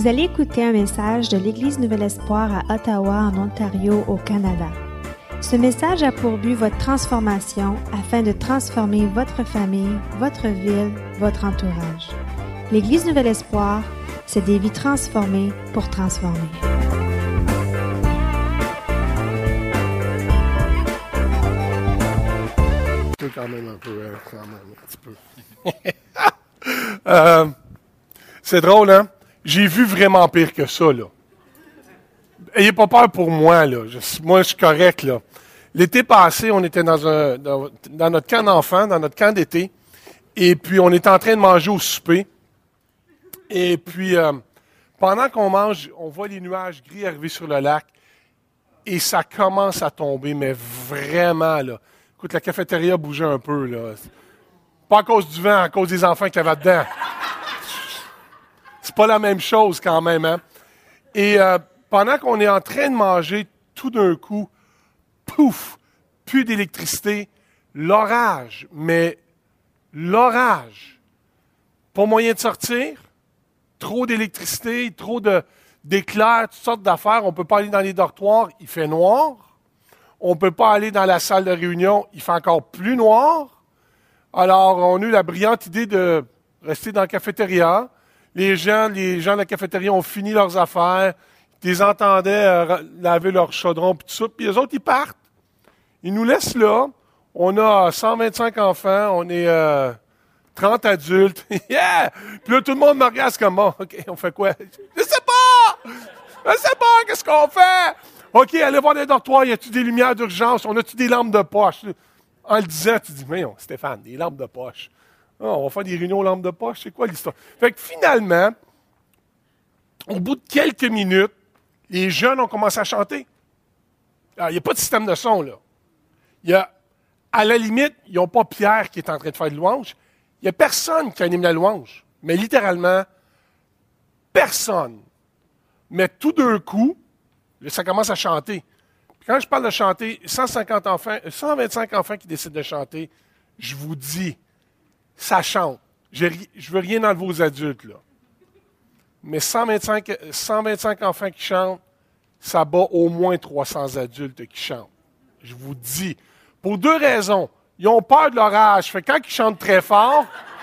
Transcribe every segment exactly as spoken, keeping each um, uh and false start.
Vous allez écouter un message de l'Église Nouvel Espoir à Ottawa, en Ontario, au Canada. Ce message a pour but votre transformation afin de transformer votre famille, votre ville, votre entourage. L'Église Nouvel Espoir, c'est des vies transformées pour transformer. Quand même un peu, hein, quand même un petit peu. euh, c'est drôle, hein? J'ai vu vraiment pire que ça, là. Ayez pas peur pour moi, là. Je, moi, je suis correct, là. L'été passé, on était dans, un, dans, dans notre camp d'enfants, dans notre camp d'été, et puis on était en train de manger au souper. Et puis, euh, pendant qu'on mange, on voit les nuages gris arriver sur le lac, et ça commence à tomber, mais vraiment, là. Écoute, la cafétéria bougeait un peu, là. Pas à cause du vent, à cause des enfants qu'il y avait dedans. C'est pas la même chose quand même, hein? Et euh, pendant qu'on est en train de manger, tout d'un coup, pouf, plus d'électricité, l'orage, mais l'orage. Pas moyen de sortir, trop d'électricité, trop de, d'éclairs, toutes sortes d'affaires. On ne peut pas aller dans les dortoirs, il fait noir. On ne peut pas aller dans la salle de réunion, il fait encore plus noir. Alors, on a eu la brillante idée de rester dans la cafétéria. Les gens, les gens de la cafétéria ont fini leurs affaires. Ils les entendaient euh, laver leur chaudron, puis tout ça. Puis les autres, ils partent. Ils nous laissent là. On a cent vingt-cinq enfants, on est euh, trente adultes. Yeah! Puis là, tout le monde me regarde, c'est comme, bon, OK, on fait quoi? Je sais pas! Je sais pas, qu'est-ce qu'on fait? OK, allez voir les dortoirs, y a-tu des lumières d'urgence? On a-tu des lampes de poche? En le disant, tu dis, mais non, Stéphane, des lampes de poche. Oh, on va faire des réunions aux lampes de poche, c'est quoi l'histoire? Fait que finalement, au bout de quelques minutes, les jeunes ont commencé à chanter. Il n'y a pas de système de son, là. Il y a, à la limite, ils n'ont pas Pierre qui est en train de faire de louange. Il n'y a personne qui anime la louange. Mais littéralement, personne. Mais tout d'un coup, ça commence à chanter. Puis quand je parle de chanter, cent cinquante enfants, cent vingt-cinq enfants qui décident de chanter, je vous dis, ça chante. Je ne veux rien enlever aux adultes, là. Mais cent vingt-cinq, cent vingt-cinq enfants qui chantent, ça bat au moins trois cents adultes qui chantent. Je vous dis. Pour deux raisons. Ils ont peur de l'orage. Fait que quand ils chantent très fort,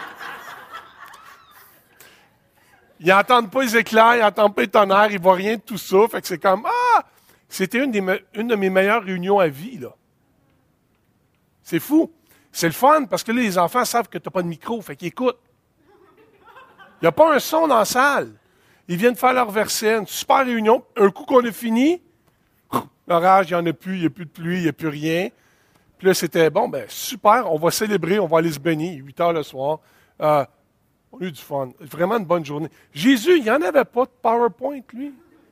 ils n'entendent pas les éclairs, ils n'entendent pas les tonnerres, ils ne voient rien de tout ça. Fait que c'est comme, ah! C'était une, des me- une de mes meilleures réunions à vie, là. C'est fou. C'est le fun, parce que là, les enfants savent que tu n'as pas de micro, fait qu'ils écoutent. Il n'y a pas un son dans la salle. Ils viennent faire leur verset, une super réunion. Un coup qu'on a fini, l'orage, il n'y en a plus, il n'y a plus de pluie, il n'y a plus rien. Puis là, c'était, bon, ben super, on va célébrer, on va aller se baigner, huit heures le soir. Euh, on a eu du fun. Vraiment une bonne journée. Jésus, il n'y en avait pas de PowerPoint, lui.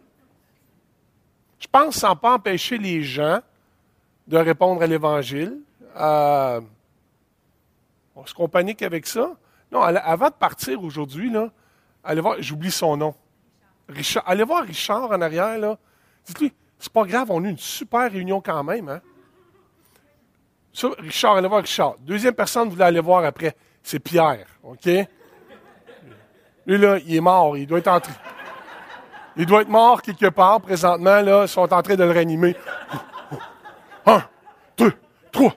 Je pense sans pas empêcher les gens de répondre à l'Évangile. Euh, Est-ce qu'on panique avec ça? Non, avant de partir aujourd'hui, là, allez voir, j'oublie son nom. Richard. Allez voir Richard en arrière, là. Dites-lui, c'est pas grave, on a eu une super réunion quand même, hein? Ça, Richard, allez voir Richard. Deuxième personne, vous voulez aller voir après, c'est Pierre, OK? Lui, là, il est mort, il doit être en train... Il doit être mort quelque part, présentement, là, ils sont en train de le réanimer. Un, deux, trois.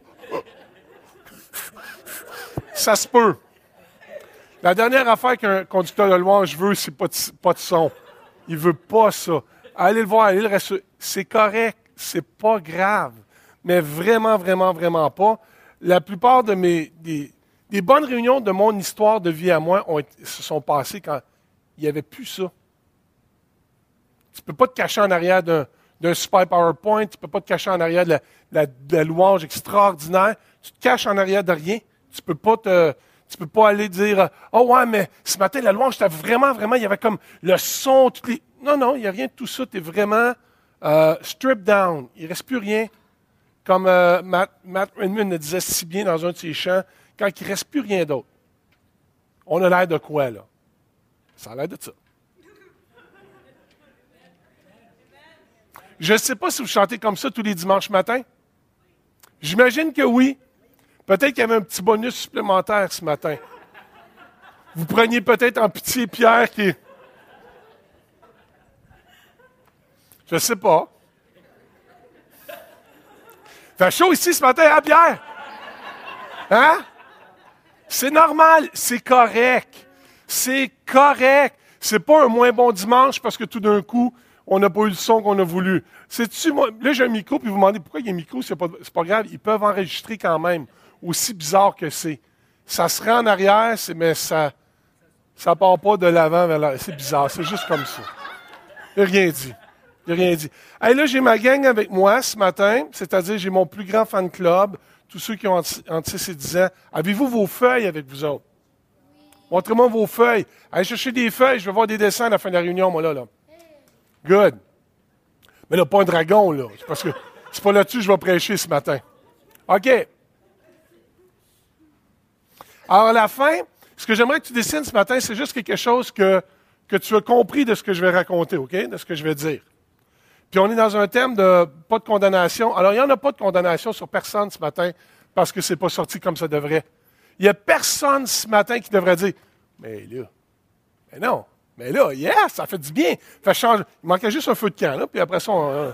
Ça se peut. La dernière affaire qu'un conducteur de louange veut, c'est pas de, pas de son. Il veut pas ça. Allez le voir, allez le rester. C'est correct, c'est pas grave. Mais vraiment, vraiment, vraiment pas. La plupart de mes des, des bonnes réunions de mon histoire de vie à moi ont été, se sont passées quand il n'y avait plus ça. Tu ne peux pas te cacher en arrière d'un, d'un super PowerPoint, tu ne peux pas te cacher en arrière de la, de la, de la louange extraordinaire. Tu te caches en arrière de rien. Tu peux pas te... Tu peux pas aller dire « Oh ouais, mais ce matin, la louange, c'était vraiment, vraiment, il y avait comme le son, toutes les... » Non, non, il n'y a rien de tout ça. Tu es vraiment euh, stripped down. Il ne reste plus rien. Comme euh, Matt, Matt Redman le disait si bien dans un de ses chants, quand il ne reste plus rien d'autre. On a l'air de quoi, là? Ça a l'air de ça. Je ne sais pas si vous chantez comme ça tous les dimanches matins. J'imagine que oui. Peut-être qu'il y avait un petit bonus supplémentaire ce matin. Vous preniez peut-être en pitié Pierre qui est... Je sais pas. Fait chaud ici ce matin, hein, Pierre? Hein? C'est normal, c'est correct. C'est correct. C'est pas un moins bon dimanche parce que tout d'un coup, on n'a pas eu le son qu'on a voulu. C'est-tu, moi, là, j'ai un micro, puis vous vous demandez pourquoi il y a un micro, c'est pas, c'est pas grave. Ils peuvent enregistrer quand même, aussi bizarre que c'est. Ça se rend en arrière, c'est, mais ça ça part pas de l'avant vers l'arrière. C'est bizarre, c'est juste comme ça. Il n'a rien dit. Il n'a rien dit. Hey, là, j'ai ma gang avec moi ce matin, c'est-à-dire j'ai mon plus grand fan club, tous ceux qui ont entre six et dix ans. Avez-vous vos feuilles avec vous autres? Montrez-moi vos feuilles. Allez chercher des feuilles, je vais voir des dessins à la fin de la réunion, moi, là. là. Good. Mais là, pas un dragon, là. C'est parce que c'est pas là-dessus que je vais prêcher ce matin. OK. Alors, à la fin, ce que j'aimerais que tu dessines ce matin, c'est juste quelque chose que, que tu as compris de ce que je vais raconter, OK? De ce que je vais dire. Puis on est dans un thème de pas de condamnation. Alors, il n'y en a pas de condamnation sur personne ce matin parce que c'est pas sorti comme ça devrait. Il n'y a personne ce matin qui devrait dire « Mais là, mais non, mais là, yes, ça fait du bien. » Fait changer. Il manquait juste un feu de camp, là, puis après ça, on... Euh...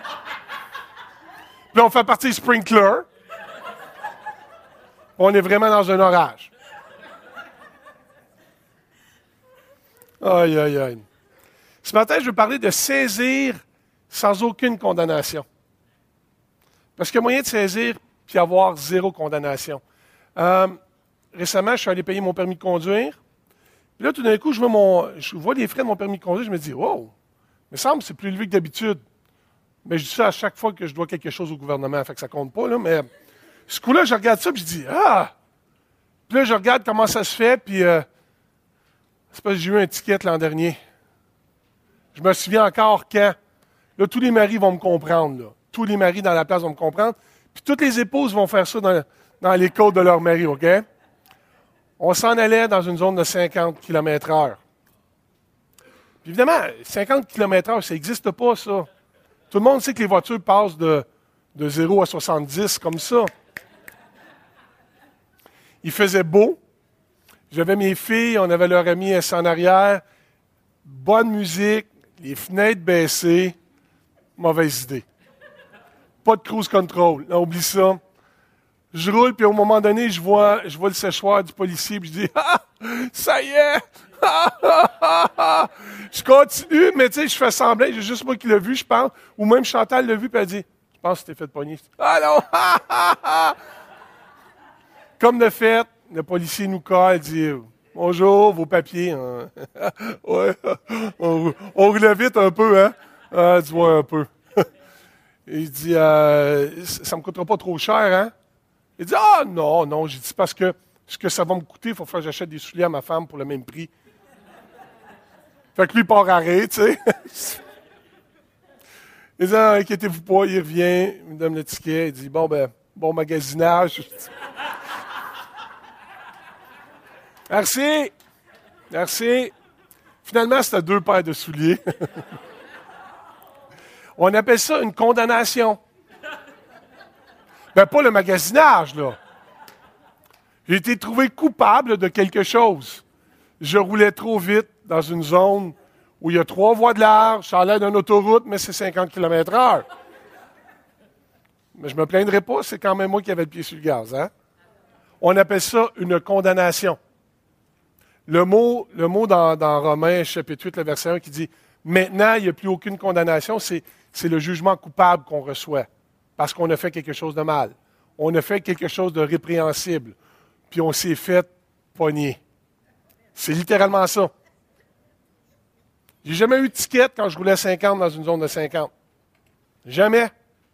Puis là, on fait partir sprinkler. On est vraiment dans un orage. Aïe, aïe, aïe. Ce matin, je veux parler de saisir sans aucune condamnation. Parce qu'il y a moyen de saisir puis avoir zéro condamnation. Euh, récemment, je suis allé payer mon permis de conduire. Puis là, tout d'un coup, je vois, mon, je vois les frais de mon permis de conduire. Je me dis, wow, il me semble que c'est plus élevé que d'habitude. Mais je dis ça à chaque fois que je dois quelque chose au gouvernement. Fait que ça compte pas, là. Mais ce coup-là, je regarde ça puis je dis, ah! Puis là, je regarde comment ça se fait. Puis euh, c'est parce que j'ai eu un ticket l'an dernier. Je me souviens encore quand. Là, tous les maris vont me comprendre. Là. Tous les maris dans la place vont me comprendre. Puis toutes les épouses vont faire ça dans, dans les côtes de leur mari, OK? On s'en allait dans une zone de cinquante kilomètres heure. Puis évidemment, cinquante kilomètres heure, ça n'existe pas, ça. Tout le monde sait que les voitures passent de, de zéro à soixante-dix comme ça. Il faisait beau. J'avais mes filles, on avait leur ami assis en arrière. Bonne musique, les fenêtres baissées. Mauvaise idée. Pas de cruise control. Non, oublie ça. Je roule, puis au moment donné, je vois, je vois le séchoir du policier, puis je dis « Ah! Ça y est! Ah, ah, ah, ah. » Je continue, mais tu sais, je fais semblant, j'ai juste moi qui l'ai vu, je pense. Ou même Chantal l'a vu, puis elle dit « Je pense que tu t'es fait pogner. » Ah non! Ah, ah, ah. Comme de fait, le policier nous colle, il dit « Bonjour, vos papiers. Hein. » Ouais, on, on roulait vite un peu, hein? Ah, dis-moi un peu. Il dit, euh, ça ne me coûtera pas trop cher, hein? Il dit, ah non, non. J'ai dit, parce que ce que ça va me coûter, il faut faire que j'achète des souliers à ma femme pour le même prix. Fait que lui, il part arrêter, tu sais. Il dit, ah, inquiétez-vous pas, il revient, il me donne le ticket, il dit, bon, ben, bon magasinage. Merci. Merci. Finalement, c'était deux paires de souliers. On appelle ça une condamnation. Ben, pas le magasinage, là. J'ai été trouvé coupable de quelque chose. Je roulais trop vite dans une zone où il y a trois voies de large, ça a l'air d'une autoroute, mais c'est cinquante kilomètres heure. Mais je ne me plaindrai pas, c'est quand même moi qui avais le pied sur le gaz, hein? On appelle ça une condamnation. Le mot, le mot dans, dans Romains, chapitre huit, le verset un, qui dit « Maintenant, il n'y a plus aucune condamnation », c'est c'est le jugement coupable qu'on reçoit parce qu'on a fait quelque chose de mal. On a fait quelque chose de répréhensible, puis on s'est fait pogner. C'est littéralement ça. J'ai jamais eu de ticket quand je roulais cinquante dans une zone de cinquante. Jamais.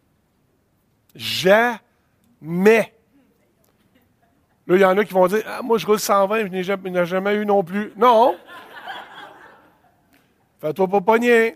Jamais. Là, il y en a qui vont dire ah, « Moi, je roule cent vingt, je n'ai jamais, jamais eu non plus. » Non. Fais-toi pas pogner.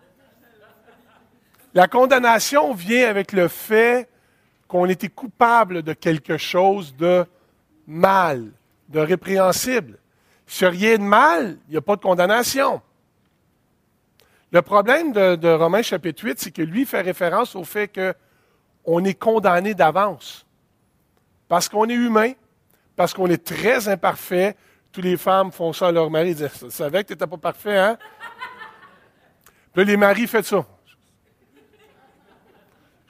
La condamnation vient avec le fait qu'on était coupable de quelque chose de mal, de répréhensible. S'il n'y a rien de mal, il n'y a pas de condamnation. Le problème de, de Romains chapitre huit, c'est que lui fait référence au fait qu'on est condamné d'avance. Parce qu'on est humain, parce qu'on est très imparfait. Toutes les femmes font ça à leur mari. Ils disent, tu savais que tu n'étais pas parfait, hein? Puis là, les maris font ça.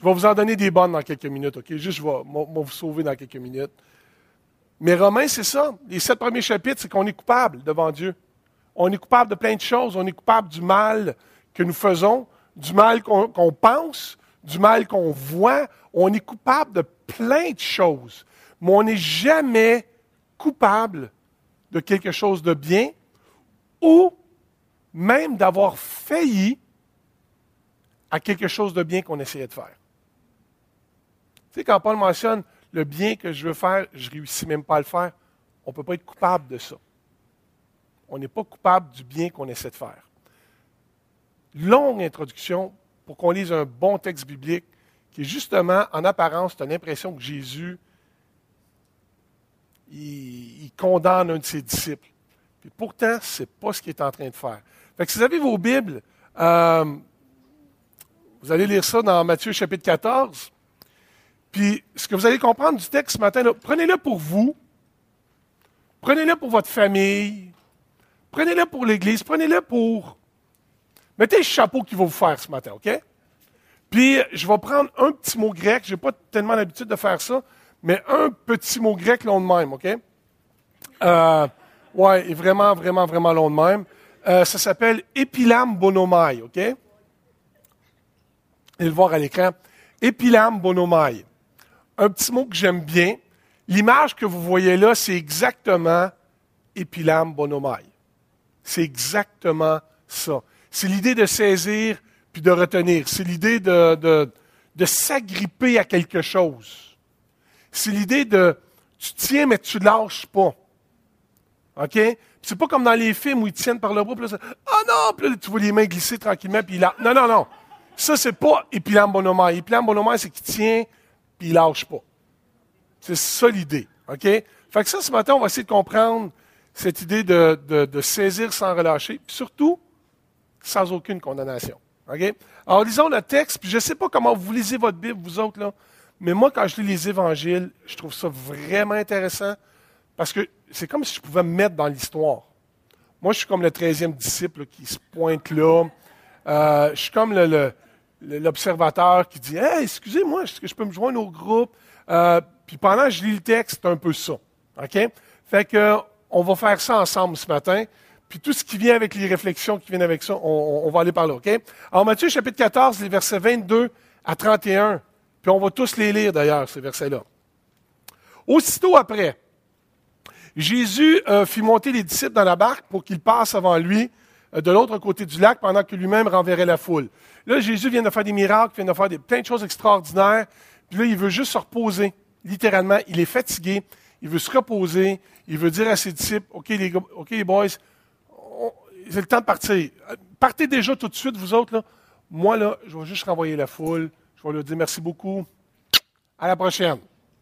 Je vais vous en donner des bonnes dans quelques minutes, OK? Juste, je vais, je vais vous sauver dans quelques minutes. Mais Romains, c'est ça. Les sept premiers chapitres, c'est qu'on est coupable devant Dieu. On est coupable de plein de choses. On est coupable du mal que nous faisons, du mal qu'on, qu'on pense, du mal qu'on voit. On est coupable de plein de choses. Mais on n'est jamais coupable de quelque chose de bien ou même d'avoir failli à quelque chose de bien qu'on essayait de faire. Tu sais, quand Paul mentionne le bien que je veux faire, je ne réussis même pas à le faire, on ne peut pas être coupable de ça. On n'est pas coupable du bien qu'on essaie de faire. Longue introduction pour qu'on lise un bon texte biblique qui est justement, en apparence, tu as l'impression que Jésus, il, il condamne un de ses disciples. Puis pourtant, ce n'est pas ce qu'il est en train de faire. Fait que si vous avez vos Bibles, euh, vous allez lire ça dans Matthieu chapitre quatorze. Puis, ce que vous allez comprendre du texte ce matin, là, prenez-le pour vous, prenez-le pour votre famille, prenez-le pour l'Église, prenez-le pour... Mettez le chapeau qu'il va vous faire ce matin, OK? Puis, je vais prendre un petit mot grec, je n'ai pas tellement l'habitude de faire ça, mais un petit mot grec long de même, OK? Euh, ouais, est vraiment, vraiment, vraiment long de même. Euh, ça s'appelle Epilam Bonomai, OK? Allez le voir à l'écran. Epilam Bonomai. Un petit mot que j'aime bien. L'image que vous voyez là, c'est exactement Epilam Bonomai. C'est exactement ça. C'est l'idée de saisir puis de retenir. C'est l'idée de, de, de s'agripper à quelque chose. C'est l'idée de tu tiens, mais tu ne lâches pas. OK? Puis c'est pas comme dans les films où ils tiennent par le bras, puis là, ah oh non, puis là, tu vois les mains glisser tranquillement, puis il lâche. Non, non, non. Ça, c'est pas Epilam Bonomai. Epilam Bonomai, c'est qu'il tient, puis il lâche pas. C'est ça l'idée. OK? Fait que ça, ce matin, on va essayer de comprendre cette idée de, de, de saisir sans relâcher, puis surtout, sans aucune condamnation. OK? Alors, lisons le texte, puis je ne sais pas comment vous lisez votre Bible, vous autres, là, mais moi, quand je lis les évangiles, je trouve ça vraiment intéressant, parce que c'est comme si je pouvais me mettre dans l'histoire. Moi, je suis comme le treizième disciple là, qui se pointe là. Euh, je suis comme le, le, l'observateur qui dit « Hey, excusez-moi, est-ce que je peux me joindre au groupe? Euh, » Puis pendant que je lis le texte, c'est un peu ça. OK? Fait que, on va faire ça ensemble ce matin. Puis tout ce qui vient avec les réflexions qui viennent avec ça, on, on va aller par là. OK? Alors, Matthieu chapitre quatorze, les versets vingt-deux à trente et un. Puis on va tous les lire d'ailleurs, ces versets-là. Aussitôt après, Jésus euh, fit monter les disciples dans la barque pour qu'ils passent avant lui euh, de l'autre côté du lac pendant que lui-même renverrait la foule. Là, Jésus vient de faire des miracles, vient de faire des, plein de choses extraordinaires. Puis là, il veut juste se reposer. Littéralement, il est fatigué. Il veut se reposer. Il veut dire à ses disciples, OK les, gars, OK, les boys, on, c'est le temps de partir. Partez déjà tout de suite, vous autres. Là. Moi, là, je vais juste renvoyer la foule. Je vais leur dire merci beaucoup. À la prochaine.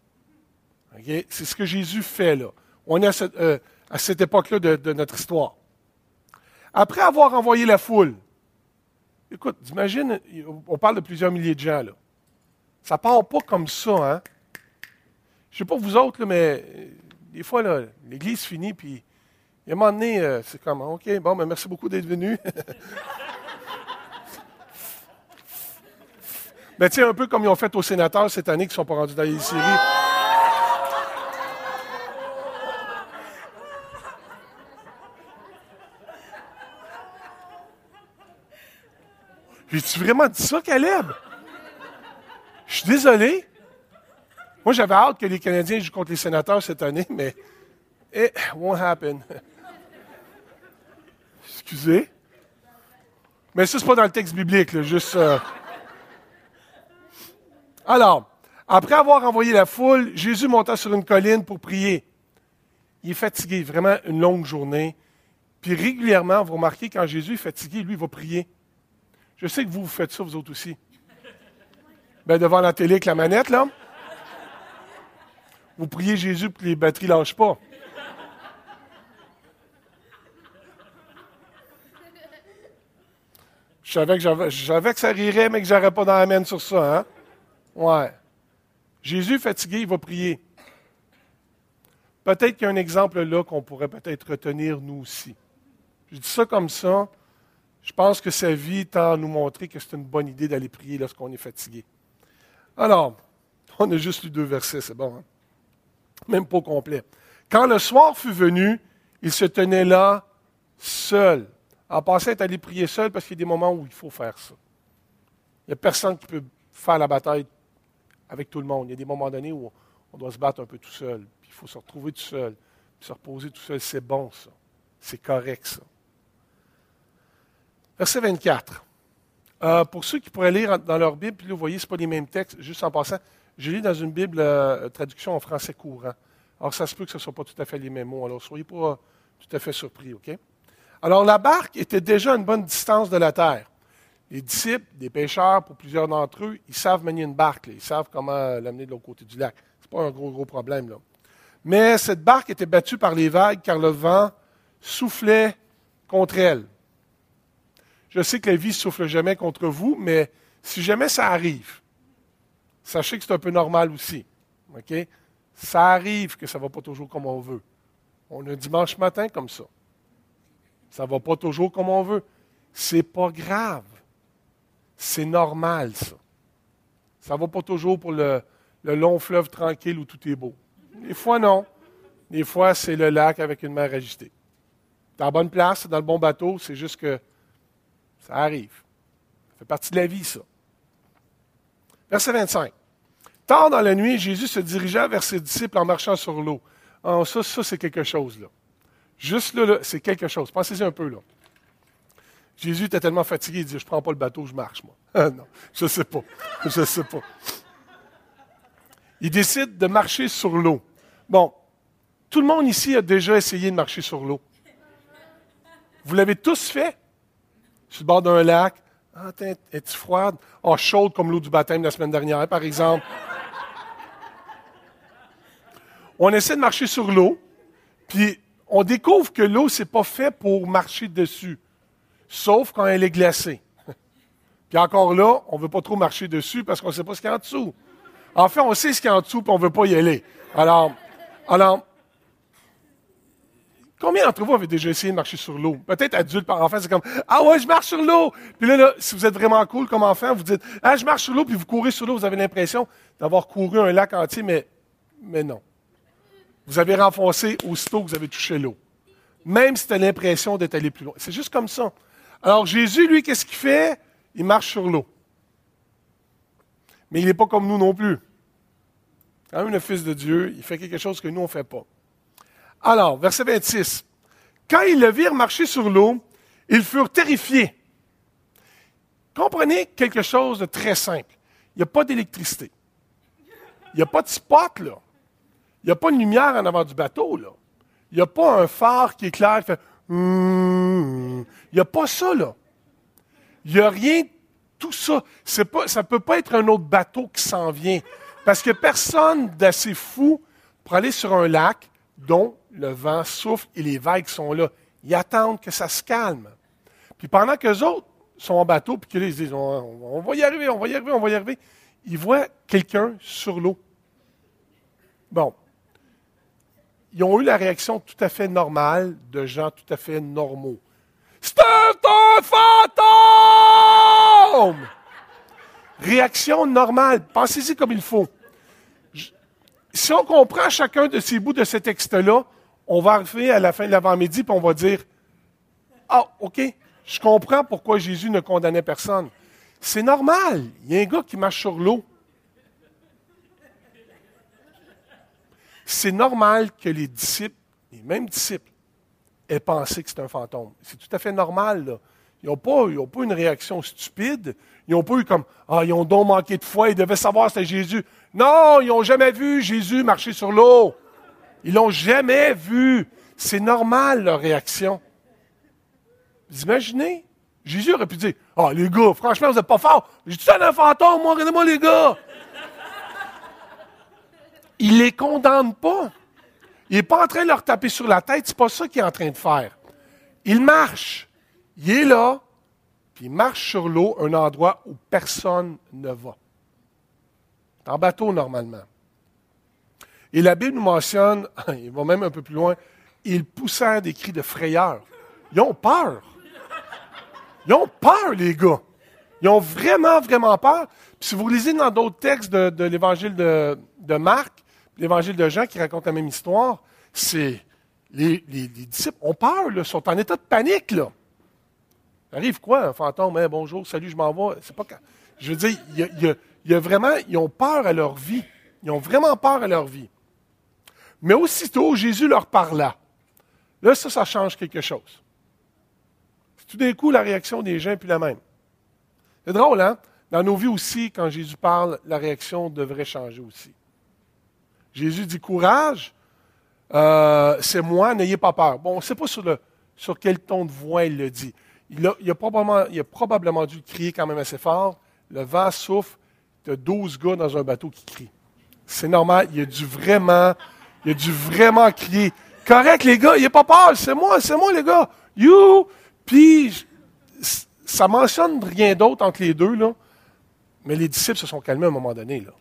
Okay? C'est ce que Jésus fait là. On est à cette, euh, à cette époque-là de, de notre histoire. Après avoir envoyé la foule, écoute, imagine, on parle de plusieurs milliers de gens, là. Ça part pas comme ça, hein? Je sais pas vous autres, là, mais des fois, là, l'Église finit, puis il y a un moment donné, euh, c'est comme, OK, bon, ben, merci beaucoup d'être venu. Ben, tu sais, un peu comme ils ont fait aux sénateurs cette année qui ne sont pas rendus dans les séries. J'ai-tu vraiment dit ça, Caleb? Je suis désolé. Moi, j'avais hâte que les Canadiens jouent contre les sénateurs cette année, mais it won't happen. Excusez. Mais ça, c'est pas dans le texte biblique, là, juste... Euh... Alors, après avoir envoyé la foule, Jésus monta sur une colline pour prier. Il est fatigué, vraiment une longue journée. Puis régulièrement, vous remarquez, quand Jésus est fatigué, lui, il va prier. Je sais que vous, vous faites ça, vous autres aussi. Ben, devant la télé avec la manette, là. Vous priez Jésus pour que les batteries ne lâchent pas. Je savais, que j'avais, je savais que ça rirait, mais que je n'aurais pas dans la main sur ça, hein? Ouais. Jésus, fatigué, il va prier. Peut-être qu'il y a un exemple là qu'on pourrait peut-être retenir nous aussi. Je dis ça comme ça. Je pense que sa vie tend à nous montrer que c'est une bonne idée d'aller prier lorsqu'on est fatigué. Alors, on a juste lu deux versets, c'est bon. Hein? Même pas au complet. Quand le soir fut venu, il se tenait là, seul. En passant, il est allé prier seul parce qu'il y a des moments où il faut faire ça. Il n'y a personne qui peut faire la bataille avec tout le monde. Il y a des moments donnés où on doit se battre un peu tout seul. Puis il faut se retrouver tout seul. Puis se reposer tout seul. C'est bon, ça. C'est correct, ça. Verset vingt-quatre. Euh, pour ceux qui pourraient lire dans leur Bible, puis là, vous voyez, ce n'est pas les mêmes textes, juste en passant. Je lis dans une Bible euh, traduction en français courant. Alors, ça se peut que ce ne soit pas tout à fait les mêmes mots. Alors, soyez pas tout à fait surpris, OK? Alors, la barque était déjà à une bonne distance de la terre. Les disciples, des pêcheurs, pour plusieurs d'entre eux, ils savent manier une barque. Là. Ils savent comment l'amener de l'autre côté du lac. Ce n'est pas un gros, gros problème, là. Mais cette barque était battue par les vagues car le vent soufflait contre elle. Je sais que la vie ne souffle jamais contre vous, mais si jamais ça arrive, sachez que c'est un peu normal aussi. OK? Ça arrive que ça ne va pas toujours comme on veut. On a dimanche matin comme ça. Ça ne va pas toujours comme on veut. C'est pas grave. C'est normal, ça. Ça ne va pas toujours pour le, le long fleuve tranquille où tout est beau. Des fois, non. Des fois, c'est le lac avec une mer agitée. Dans la bonne place, dans le bon bateau, c'est juste que ça arrive. Ça fait partie de la vie, ça. Verset vingt-cinq. Tard dans la nuit, Jésus se dirigea vers ses disciples en marchant sur l'eau. Oh, ça, ça, c'est quelque chose, là. Juste là, là c'est quelque chose. Pensez-y un peu, là. Jésus était tellement fatigué, il dit, je ne prends pas le bateau, je marche, moi. Non, je ne sais pas. Je ne sais pas. Il décide de marcher sur l'eau. Bon, tout le monde ici a déjà essayé de marcher sur l'eau. Vous l'avez tous fait? Sur le bord d'un lac. Ah, es-tu froide? Ah, chaude comme l'eau du baptême la semaine dernière, par exemple. On essaie de marcher sur l'eau, puis on découvre que l'eau, ce n'est pas fait pour marcher dessus, sauf quand elle est glacée. Puis encore là, on ne veut pas trop marcher dessus parce qu'on ne sait pas ce qu'il y a en dessous. En fait, on sait ce qu'il y a en dessous, puis on ne veut pas y aller. Alors, alors combien d'entre vous avez déjà essayé de marcher sur l'eau? Peut-être adulte par enfant, c'est comme « Ah ouais, je marche sur l'eau! » Puis là, là, si vous êtes vraiment cool comme enfant, vous dites « Ah, je marche sur l'eau », puis vous courez sur l'eau, vous avez l'impression d'avoir couru un lac entier, mais, mais non. Vous avez renfoncé aussitôt que vous avez touché l'eau. Même si tu as l'impression d'être allé plus loin. C'est juste comme ça. Alors Jésus, lui, qu'est-ce qu'il fait? Il marche sur l'eau. Mais il n'est pas comme nous non plus. Quand même le Fils de Dieu, il fait quelque chose que nous, on ne fait pas. Alors, verset vingt-six. Quand ils le virent marcher sur l'eau, ils furent terrifiés. Comprenez quelque chose de très simple. Il n'y a pas d'électricité. Il n'y a pas de spot, là. Il n'y a pas de lumière en avant du bateau, là. Il n'y a pas un phare qui éclaire, qui fait hum. Il n'y a pas ça, là. Il n'y a rien, tout ça. C'est pas, ça ne peut pas être un autre bateau qui s'en vient. Parce que personne d'assez fou pour aller sur un lac dont le vent souffle et les vagues sont là. Ils attendent que ça se calme. Puis pendant qu'eux autres sont en bateau, puis qu'ils disent, on, on va y arriver, on va y arriver, on va y arriver, ils voient quelqu'un sur l'eau. Bon. Ils ont eu la réaction tout à fait normale de gens tout à fait normaux. C'est un fantôme! Réaction normale. Pensez-y comme il faut. Je, si on comprend chacun de ces bouts de ce texte-là, on va arriver à la fin de l'avant-midi et on va dire « Ah, OK, je comprends pourquoi Jésus ne condamnait personne. C'est normal. Il y a un gars qui marche sur l'eau. C'est normal que les disciples, les mêmes disciples, aient pensé que c'est un fantôme. C'est tout à fait normal, là. Ils n'ont pas, ils n'ont pas une réaction stupide. Ils n'ont pas eu comme « Ah, ils ont donc manqué de foi, ils devaient savoir que c'était Jésus. » Non, ils n'ont jamais vu Jésus marcher sur l'eau. Ils l'ont jamais vu. C'est normal, leur réaction. Vous imaginez? Jésus aurait pu dire « Ah, les gars, franchement, vous n'êtes pas forts. J'ai dit ça un fantôme, moi, regardez-moi les gars. » Il ne les condamne pas. Il n'est pas en train de leur taper sur la tête. Ce n'est pas ça qu'il est en train de faire. Il marche. Il est là, puis il marche sur l'eau, un endroit où personne ne va. En bateau, normalement. Et la Bible nous mentionne, il va même un peu plus loin, ils poussèrent des cris de frayeur. Ils ont peur. Ils ont peur, les gars. Ils ont vraiment, vraiment peur. Puis si vous lisez dans d'autres textes de, de l'évangile de, de Marc, l'évangile de Jean qui raconte la même histoire, c'est les, les, les disciples ont peur, là, sont en état de panique. Là. Arrive quoi, un fantôme, hey, bonjour, salut, je m'en vais. C'est pas quand. Je veux dire, il y a, il y a, il y a vraiment, ils ont peur à leur vie. Ils ont vraiment peur à leur vie. Mais aussitôt, Jésus leur parla. Là, ça, ça change quelque chose. Tout d'un coup, la réaction des gens n'est plus la même. C'est drôle, hein? Dans nos vies aussi, quand Jésus parle, la réaction devrait changer aussi. Jésus dit « Courage, euh, c'est moi, n'ayez pas peur ». Bon, on ne sait pas sur, le, sur quel ton de voix il le dit. Il a, il, a probablement, il a probablement dû crier quand même assez fort. Le vent souffle, tu as douze gars dans un bateau qui crient. C'est normal, il a dû vraiment, il a dû vraiment crier. Correct, les gars, il n'y a pas peur, c'est moi, c'est moi, les gars. You! Puis, ça mentionne rien d'autre entre les deux, là. Mais les disciples se sont calmés à un moment donné, là.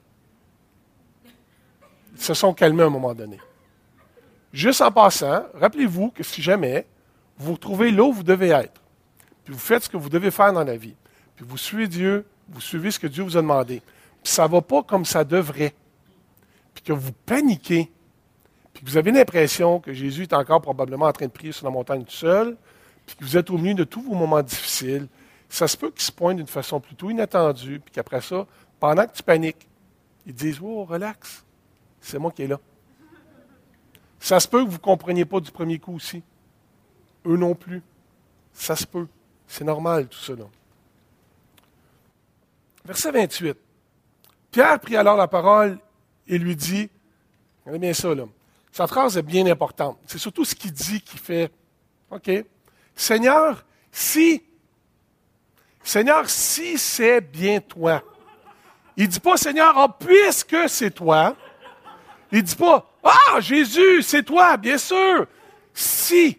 Ils se sont calmés à un moment donné. Juste en passant, rappelez-vous que si jamais vous vous retrouvez là où vous devez être, puis vous faites ce que vous devez faire dans la vie, puis vous suivez Dieu, vous suivez ce que Dieu vous a demandé, puis ça ne va pas comme ça devrait, puis que vous paniquez, puis que vous avez l'impression que Jésus est encore probablement en train de prier sur la montagne tout seul, puis que vous êtes au milieu de tous vos moments difficiles, ça se peut qu'il se pointe d'une façon plutôt inattendue, puis qu'après ça, pendant que tu paniques, ils disent « Oh, relax, c'est moi qui est là. » Ça se peut que vous ne compreniez pas du premier coup aussi. Eux non plus. Ça se peut. C'est normal tout ça. Là. Verset vingt-huit. Pierre prit alors la parole et lui dit, regardez bien ça là, cette phrase est bien importante. C'est surtout ce qu'il dit qui fait, OK, Seigneur, si, Seigneur, si c'est bien toi. Il ne dit pas, Seigneur, oh, puisque c'est toi. Il ne dit pas, ah, Jésus, c'est toi, bien sûr. Si.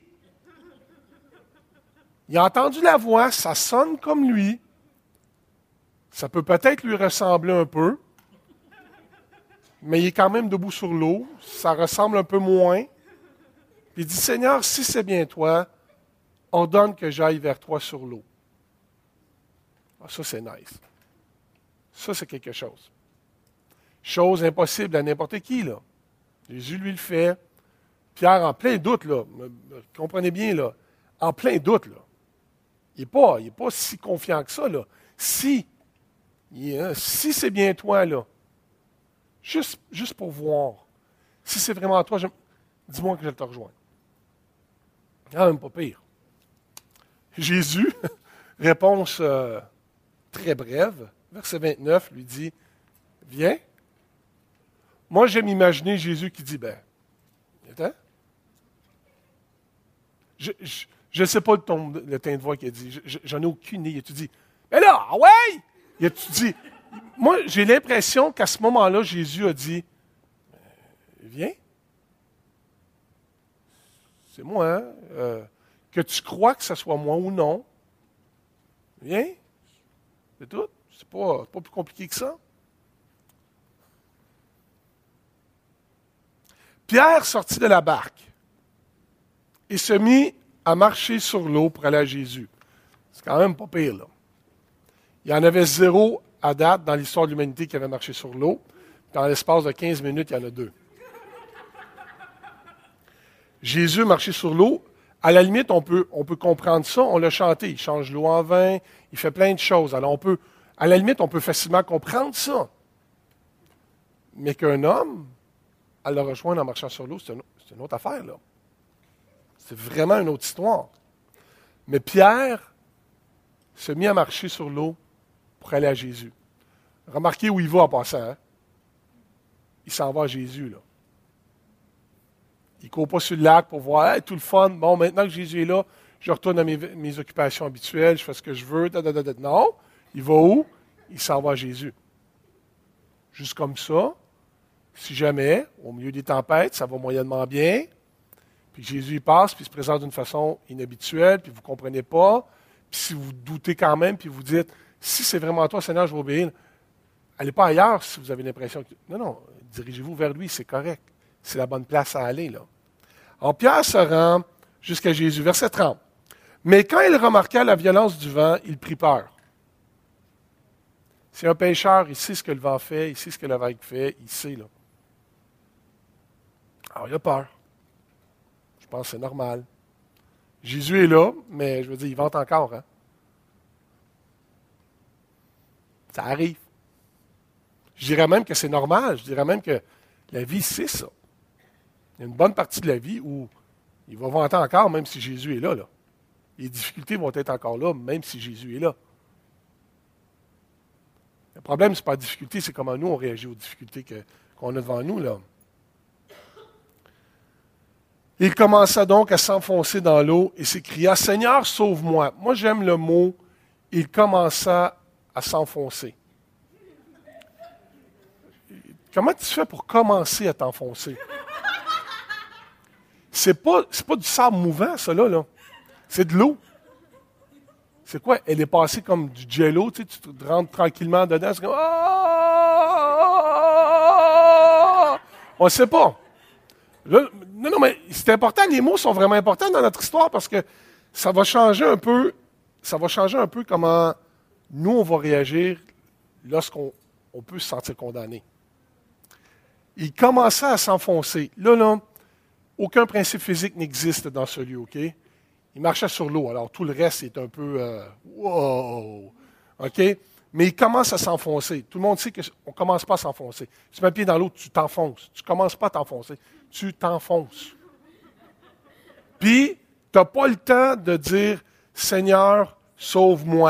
Il a entendu la voix, ça sonne comme lui. Ça peut peut-être lui ressembler un peu. Mais il est quand même debout sur l'eau. Ça ressemble un peu moins. Puis il dit, Seigneur, si c'est bien toi, ordonne que j'aille vers toi sur l'eau. Ah, ça, c'est nice. Ça, c'est quelque chose. Chose impossible à n'importe qui, là. Jésus, lui, le fait. Pierre, en plein doute, là. Comprenez bien, là. En plein doute, là. Il n'est pas, il est pas si confiant que ça, là. Si, il, si c'est bien toi, là. Juste, juste pour voir. Si c'est vraiment toi, je, dis-moi que je te rejoins. Quand même pas pire. Jésus, réponse euh, très brève, verset vingt-neuf, lui dit, viens. Moi, j'aime imaginer Jésus qui dit, ben, attends. Je ne sais pas le, ton, le teint de voix qu'il a dit. Je, j'en ai aucune idée. Il a dit, mais là, ah ouais! Il a dit, moi, j'ai l'impression qu'à ce moment-là, Jésus a dit, viens. C'est moi, hein? Euh, que tu crois que ce soit moi ou non. Viens. C'est tout. C'est pas, c'est pas plus compliqué que ça. Pierre sortit de la barque et se mit à marcher sur l'eau pour aller à Jésus. C'est quand même pas pire, là. Il y en avait zéro à date dans l'histoire de l'humanité qui avait marché sur l'eau. Dans l'espace de quinze minutes, il y en a deux. Jésus marchait sur l'eau. À la limite, on peut, on peut comprendre ça. On l'a chanté. Il change l'eau en vin. Il fait plein de choses. Alors, on peut, à la limite, on peut facilement comprendre ça. Mais qu'un homme, à le rejoindre en marchant sur l'eau, c'est une, c'est une autre affaire, là. C'est vraiment une autre histoire. Mais Pierre se mit à marcher sur l'eau pour aller à Jésus. Remarquez où il va en passant. Hein? Il s'en va à Jésus, là. Il ne court pas sur le lac pour voir hey, tout le fun. Bon, maintenant que Jésus est là, je retourne à mes, mes occupations habituelles, je fais ce que je veux. Da, da, da, da. Non. Il va où? Il s'en va à Jésus. Juste comme ça, si jamais, au milieu des tempêtes, ça va moyennement bien, puis Jésus il passe, puis il se présente d'une façon inhabituelle, puis vous ne comprenez pas, puis si vous doutez quand même, puis vous dites, si c'est vraiment toi, Seigneur, je vais obéir, allez pas ailleurs si vous avez l'impression que... Non, non, dirigez-vous vers lui, c'est correct. C'est la bonne place à aller, là. Alors, Pierre se rend jusqu'à Jésus, verset trente. Mais quand il remarqua la violence du vent, il prit peur. C'est un pêcheur, il sait ce que le vent fait, il sait ce que la vague fait, il sait, là. Alors, il a peur. Je pense que c'est normal. Jésus est là, mais je veux dire, il vente encore, hein. Ça arrive. Je dirais même que c'est normal. Je dirais même que la vie, c'est ça. Il y a une bonne partie de la vie où il va vanter encore, même si Jésus est là, là. Les difficultés vont être encore là, même si Jésus est là. Le problème, ce n'est pas la difficulté, c'est comment nous, on réagit aux difficultés que, qu'on a devant nous, là. Il commença donc à s'enfoncer dans l'eau et s'écria, « Seigneur, sauve-moi. » Moi, j'aime le mot « il commença à s'enfoncer ». Comment tu fais pour commencer à t'enfoncer? C'est pas, c'est pas du sable mouvant, ça, là. là. C'est de l'eau. C'est quoi? Elle est passée comme du jello, tu sais, tu te rentres tranquillement dedans, c'est comme... Ah! On ne sait pas. Là, non, non, mais c'est important, les mots sont vraiment importants dans notre histoire parce que ça va changer un peu, ça va changer un peu comment nous, on va réagir lorsqu'on on peut se sentir condamné. Il commençait à s'enfoncer. Là, là, aucun principe physique n'existe dans ce lieu, OK? Il marchait sur l'eau, alors tout le reste est un peu euh, wow! OK? Mais il commence à s'enfoncer. Tout le monde sait qu'on ne commence pas à s'enfoncer. Tu mets le pied dans l'eau, tu t'enfonces. Tu ne commences pas à t'enfoncer. Tu t'enfonces. Puis, tu n'as pas le temps de dire « Seigneur, sauve-moi ».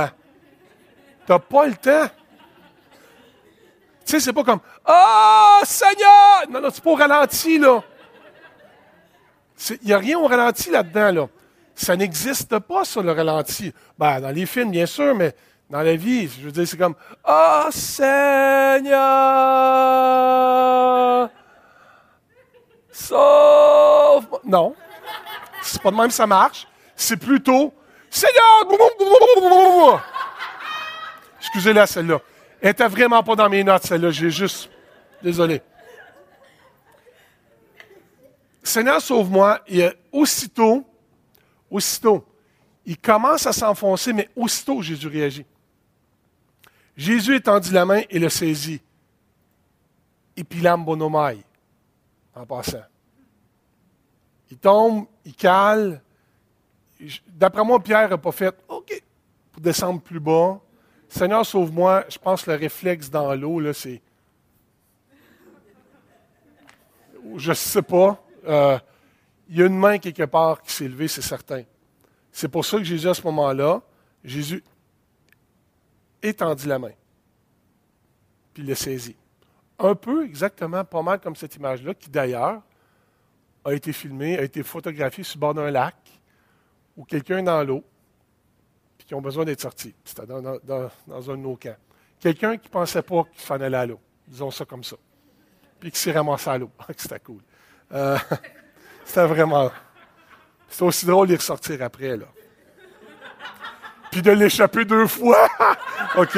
Tu n'as pas le temps. Tu sais, c'est pas comme « Ah, oh, Seigneur! » Non, non, c'est pas au ralenti, là. Il n'y a rien au ralenti là-dedans, là. Ça n'existe pas, ça, le ralenti. Ben, dans les films, bien sûr, mais dans la vie, je veux dire, c'est comme « Ah, oh, Seigneur! Sauve-moi! » Non. C'est pas de même que ça marche. C'est plutôt « Seigneur! » Excusez-la, celle-là. Elle n'était vraiment pas dans mes notes, celle-là. J'ai juste... Désolé. Seigneur, sauve-moi. Et aussitôt, aussitôt, il commence à s'enfoncer, mais aussitôt, Jésus réagit. Jésus étendit la main et le saisit. Epilam bonomai, en passant. Il tombe, il cale. D'après moi, Pierre n'a pas fait « OK » pour descendre plus bas. Seigneur, sauve-moi. Je pense que le réflexe dans l'eau, là, c'est... Je ne sais pas. Euh, il y a une main quelque part qui s'est levée, c'est certain. C'est pour ça que Jésus, à ce moment-là, Jésus étendit la main. Puis il l'a saisi. Un peu, exactement, pas mal comme cette image-là, qui d'ailleurs a été filmée, a été photographiée sur le bord d'un lac, où quelqu'un est dans l'eau, puis qui ont besoin d'être sortis. C'était dans, dans, dans, dans un de nos camps. Quelqu'un qui ne pensait pas qu'il fallait aller à l'eau. Disons ça comme ça. Puis qui s'est ramassé à l'eau. C'était cool. Euh, c'était vraiment... C'était aussi drôle d'y ressortir après, là. Puis de l'échapper deux fois. OK.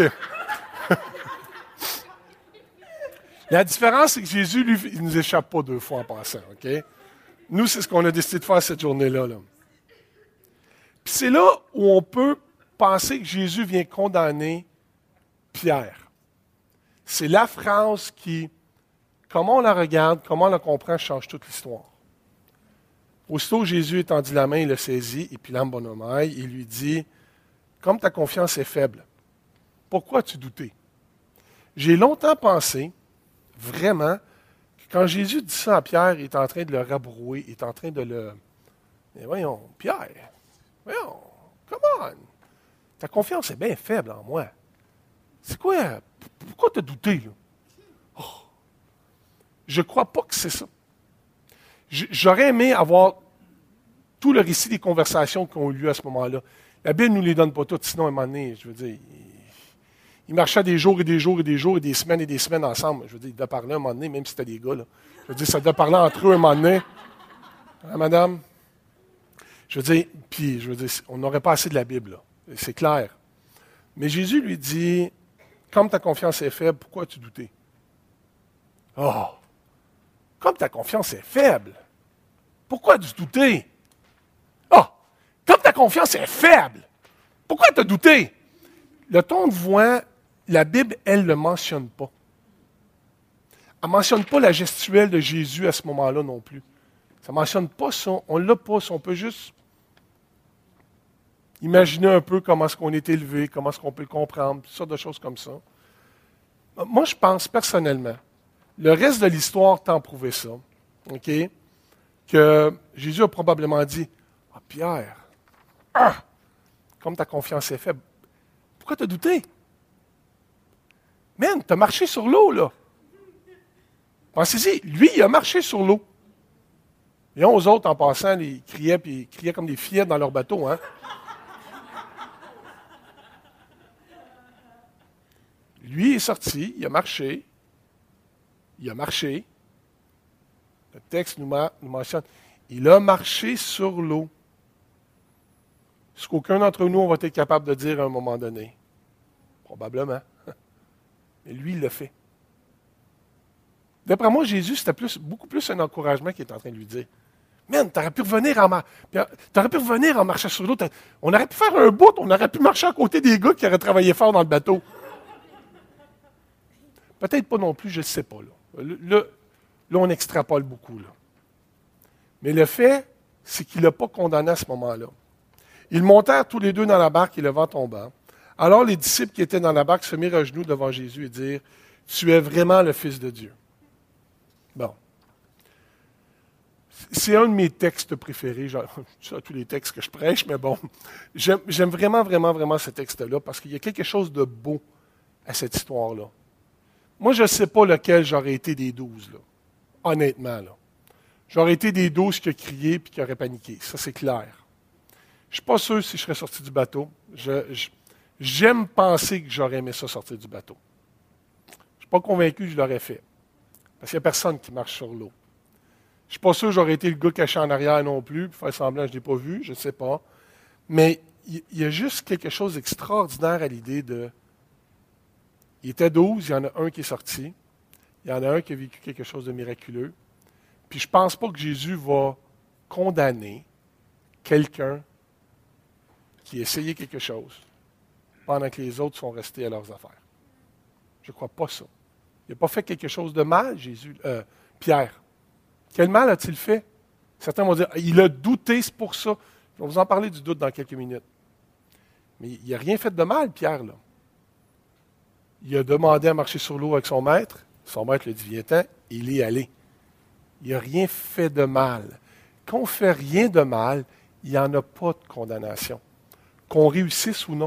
La différence, c'est que Jésus, lui, il ne nous échappe pas deux fois en passant. OK? Nous, c'est ce qu'on a décidé de faire cette journée-là. Là. Puis c'est là où on peut penser que Jésus vient condamner Pierre. C'est la phrase qui, comment on la regarde, comment on la comprend, change toute l'histoire. Aussitôt, Jésus étendit la main, il le saisit, et puis l'âme bonomai, il lui dit, « Comme ta confiance est faible, pourquoi as-tu douté? » J'ai longtemps pensé, vraiment, que quand Jésus dit ça à Pierre, il est en train de le rabrouer, il est en train de le... Mais voyons, Pierre, voyons, come on, ta confiance est bien faible en moi. C'est quoi? Pourquoi tu as douté, là? Oh. Je ne crois pas que c'est ça. J'aurais aimé avoir tout le récit des conversations qui ont eu lieu à ce moment-là. La Bible ne nous les donne pas toutes, sinon à un moment donné, je veux dire, ils marchaient des jours et des jours et des jours et des semaines et des semaines ensemble. Je veux dire, ils devaient parler à un moment donné, même si c'était des gars, là. Je veux dire, ça devait parler entre eux à un moment donné. Hein, madame? Je veux dire, puis, je veux dire, on n'aurait pas assez de la Bible, là. C'est clair. Mais Jésus lui dit, comme ta confiance est faible, pourquoi as-tu douté? Oh! Comme ta confiance est faible, pourquoi as-tu douté? Oh! Comme ta confiance est faible, pourquoi tu as douté? Le ton de voix la Bible, elle, ne le mentionne pas. Elle ne mentionne pas la gestuelle de Jésus à ce moment-là non plus. Ça ne mentionne pas ça. On ne l'a pas. On peut juste imaginer un peu comment est-ce qu'on est élevé, comment est-ce qu'on peut le comprendre, toutes sortes de choses comme ça. Moi, je pense personnellement, le reste de l'histoire tend à prouver ça, OK? Que Jésus a probablement dit, « Ah, Pierre, ah, comme ta confiance est faible, pourquoi t'as douté? Man, t'as marché sur l'eau, là. Pensez-y, lui, il a marché sur l'eau. Et aux autres, en passant, ils criaient, puis ils criaient comme des fillettes dans leur bateau, hein? Lui est sorti, il a marché. Il a marché. Le texte nous, ma- nous mentionne, il a marché sur l'eau. Ce qu'aucun d'entre nous, on va être capable de dire à un moment donné. Probablement. Mais lui, il l'a fait. D'après moi, Jésus, c'était plus, beaucoup plus un encouragement qu'il est en train de lui dire. Man, t'aurais pu revenir en, mar- t'aurais pu revenir en marchant sur l'eau. T'as- On aurait pu faire un bout, on aurait pu marcher à côté des gars qui auraient travaillé fort dans le bateau. Peut-être pas non plus, je ne sais pas. Là. Là, là, on extrapole beaucoup. Là. Mais le fait, c'est qu'il n'a pas condamné à ce moment-là. Ils montèrent tous les deux dans la barque et le vent tomba. Alors les disciples qui étaient dans la barque se mirent à genoux devant Jésus et dirent, « Tu es vraiment le Fils de Dieu. » Bon. C'est un de mes textes préférés. Genre, c'est tous les textes que je prêche, mais bon. J'aime, j'aime vraiment, vraiment, vraiment ce texte-là parce qu'il y a quelque chose de beau à cette histoire-là. Moi, je ne sais pas lequel j'aurais été des douze, là. Honnêtement. Là. J'aurais été des douze qui a crié et qui auraient paniqué. Ça, c'est clair. Je ne suis pas sûr si je serais sorti du bateau. Je, je, j'aime penser que j'aurais aimé ça sortir du bateau. Je ne suis pas convaincu que je l'aurais fait. Parce qu'il n'y a personne qui marche sur l'eau. Je ne suis pas sûr que j'aurais été le gars caché en arrière non plus, pour faire semblant que je ne l'ai pas vu, je ne sais pas. Mais il y, y a juste quelque chose d'extraordinaire à l'idée de... Il était douze, il y en a un qui est sorti. Il y en a un qui a vécu quelque chose de miraculeux. Puis je ne pense pas que Jésus va condamner quelqu'un qui a essayé quelque chose pendant que les autres sont restés à leurs affaires. Je ne crois pas ça. Il n'a pas fait quelque chose de mal, Jésus, euh, Pierre. Quel mal a-t-il fait? Certains vont dire, il a douté, c'est pour ça. Je vais vous en parler du doute dans quelques minutes. Mais il n'a rien fait de mal, Pierre, là. Il a demandé à marcher sur l'eau avec son maître. Son maître lui a dit, viens-t'en. Il est allé. Il n'a rien fait de mal. Quand on ne fait rien de mal, il n'y en a pas de condamnation. Qu'on réussisse ou non.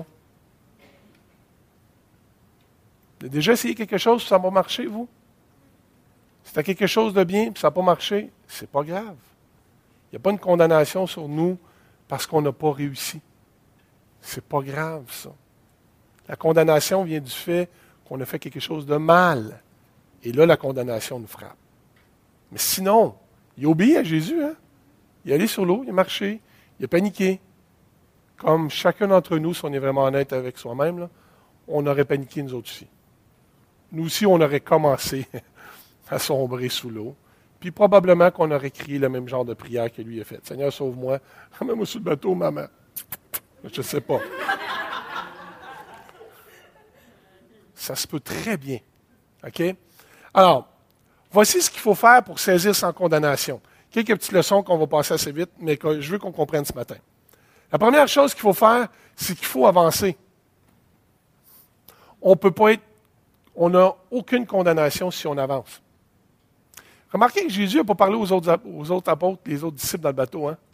Vous avez déjà essayé quelque chose, ça n'a pas marché, vous? C'était quelque chose de bien, puis ça n'a pas marché, c'est pas grave. Il n'y a pas une condamnation sur nous parce qu'on n'a pas réussi. C'est pas grave, ça. La condamnation vient du fait qu'on a fait quelque chose de mal. Et là, la condamnation nous frappe. Mais sinon, il a obéi à Jésus, hein? Il est allé sur l'eau, il a marché, il a paniqué. Comme chacun d'entre nous, si on est vraiment honnête avec soi-même, là, on aurait paniqué nous autres aussi. Nous aussi, on aurait commencé à sombrer sous l'eau. Puis probablement qu'on aurait crié le même genre de prière que lui a faite. Seigneur, sauve-moi. Ramène-moi sur le bateau, maman. Je ne sais pas. Ça se peut très bien. OK? Alors, voici ce qu'il faut faire pour saisir sans condamnation. Quelques petites leçons qu'on va passer assez vite, mais que je veux qu'on comprenne ce matin. La première chose qu'il faut faire, c'est qu'il faut avancer. On peut pas être, on n'a aucune condamnation si on avance. Remarquez que Jésus n'a pas parlé aux autres, aux autres apôtres, les autres disciples dans le bateau. Hein?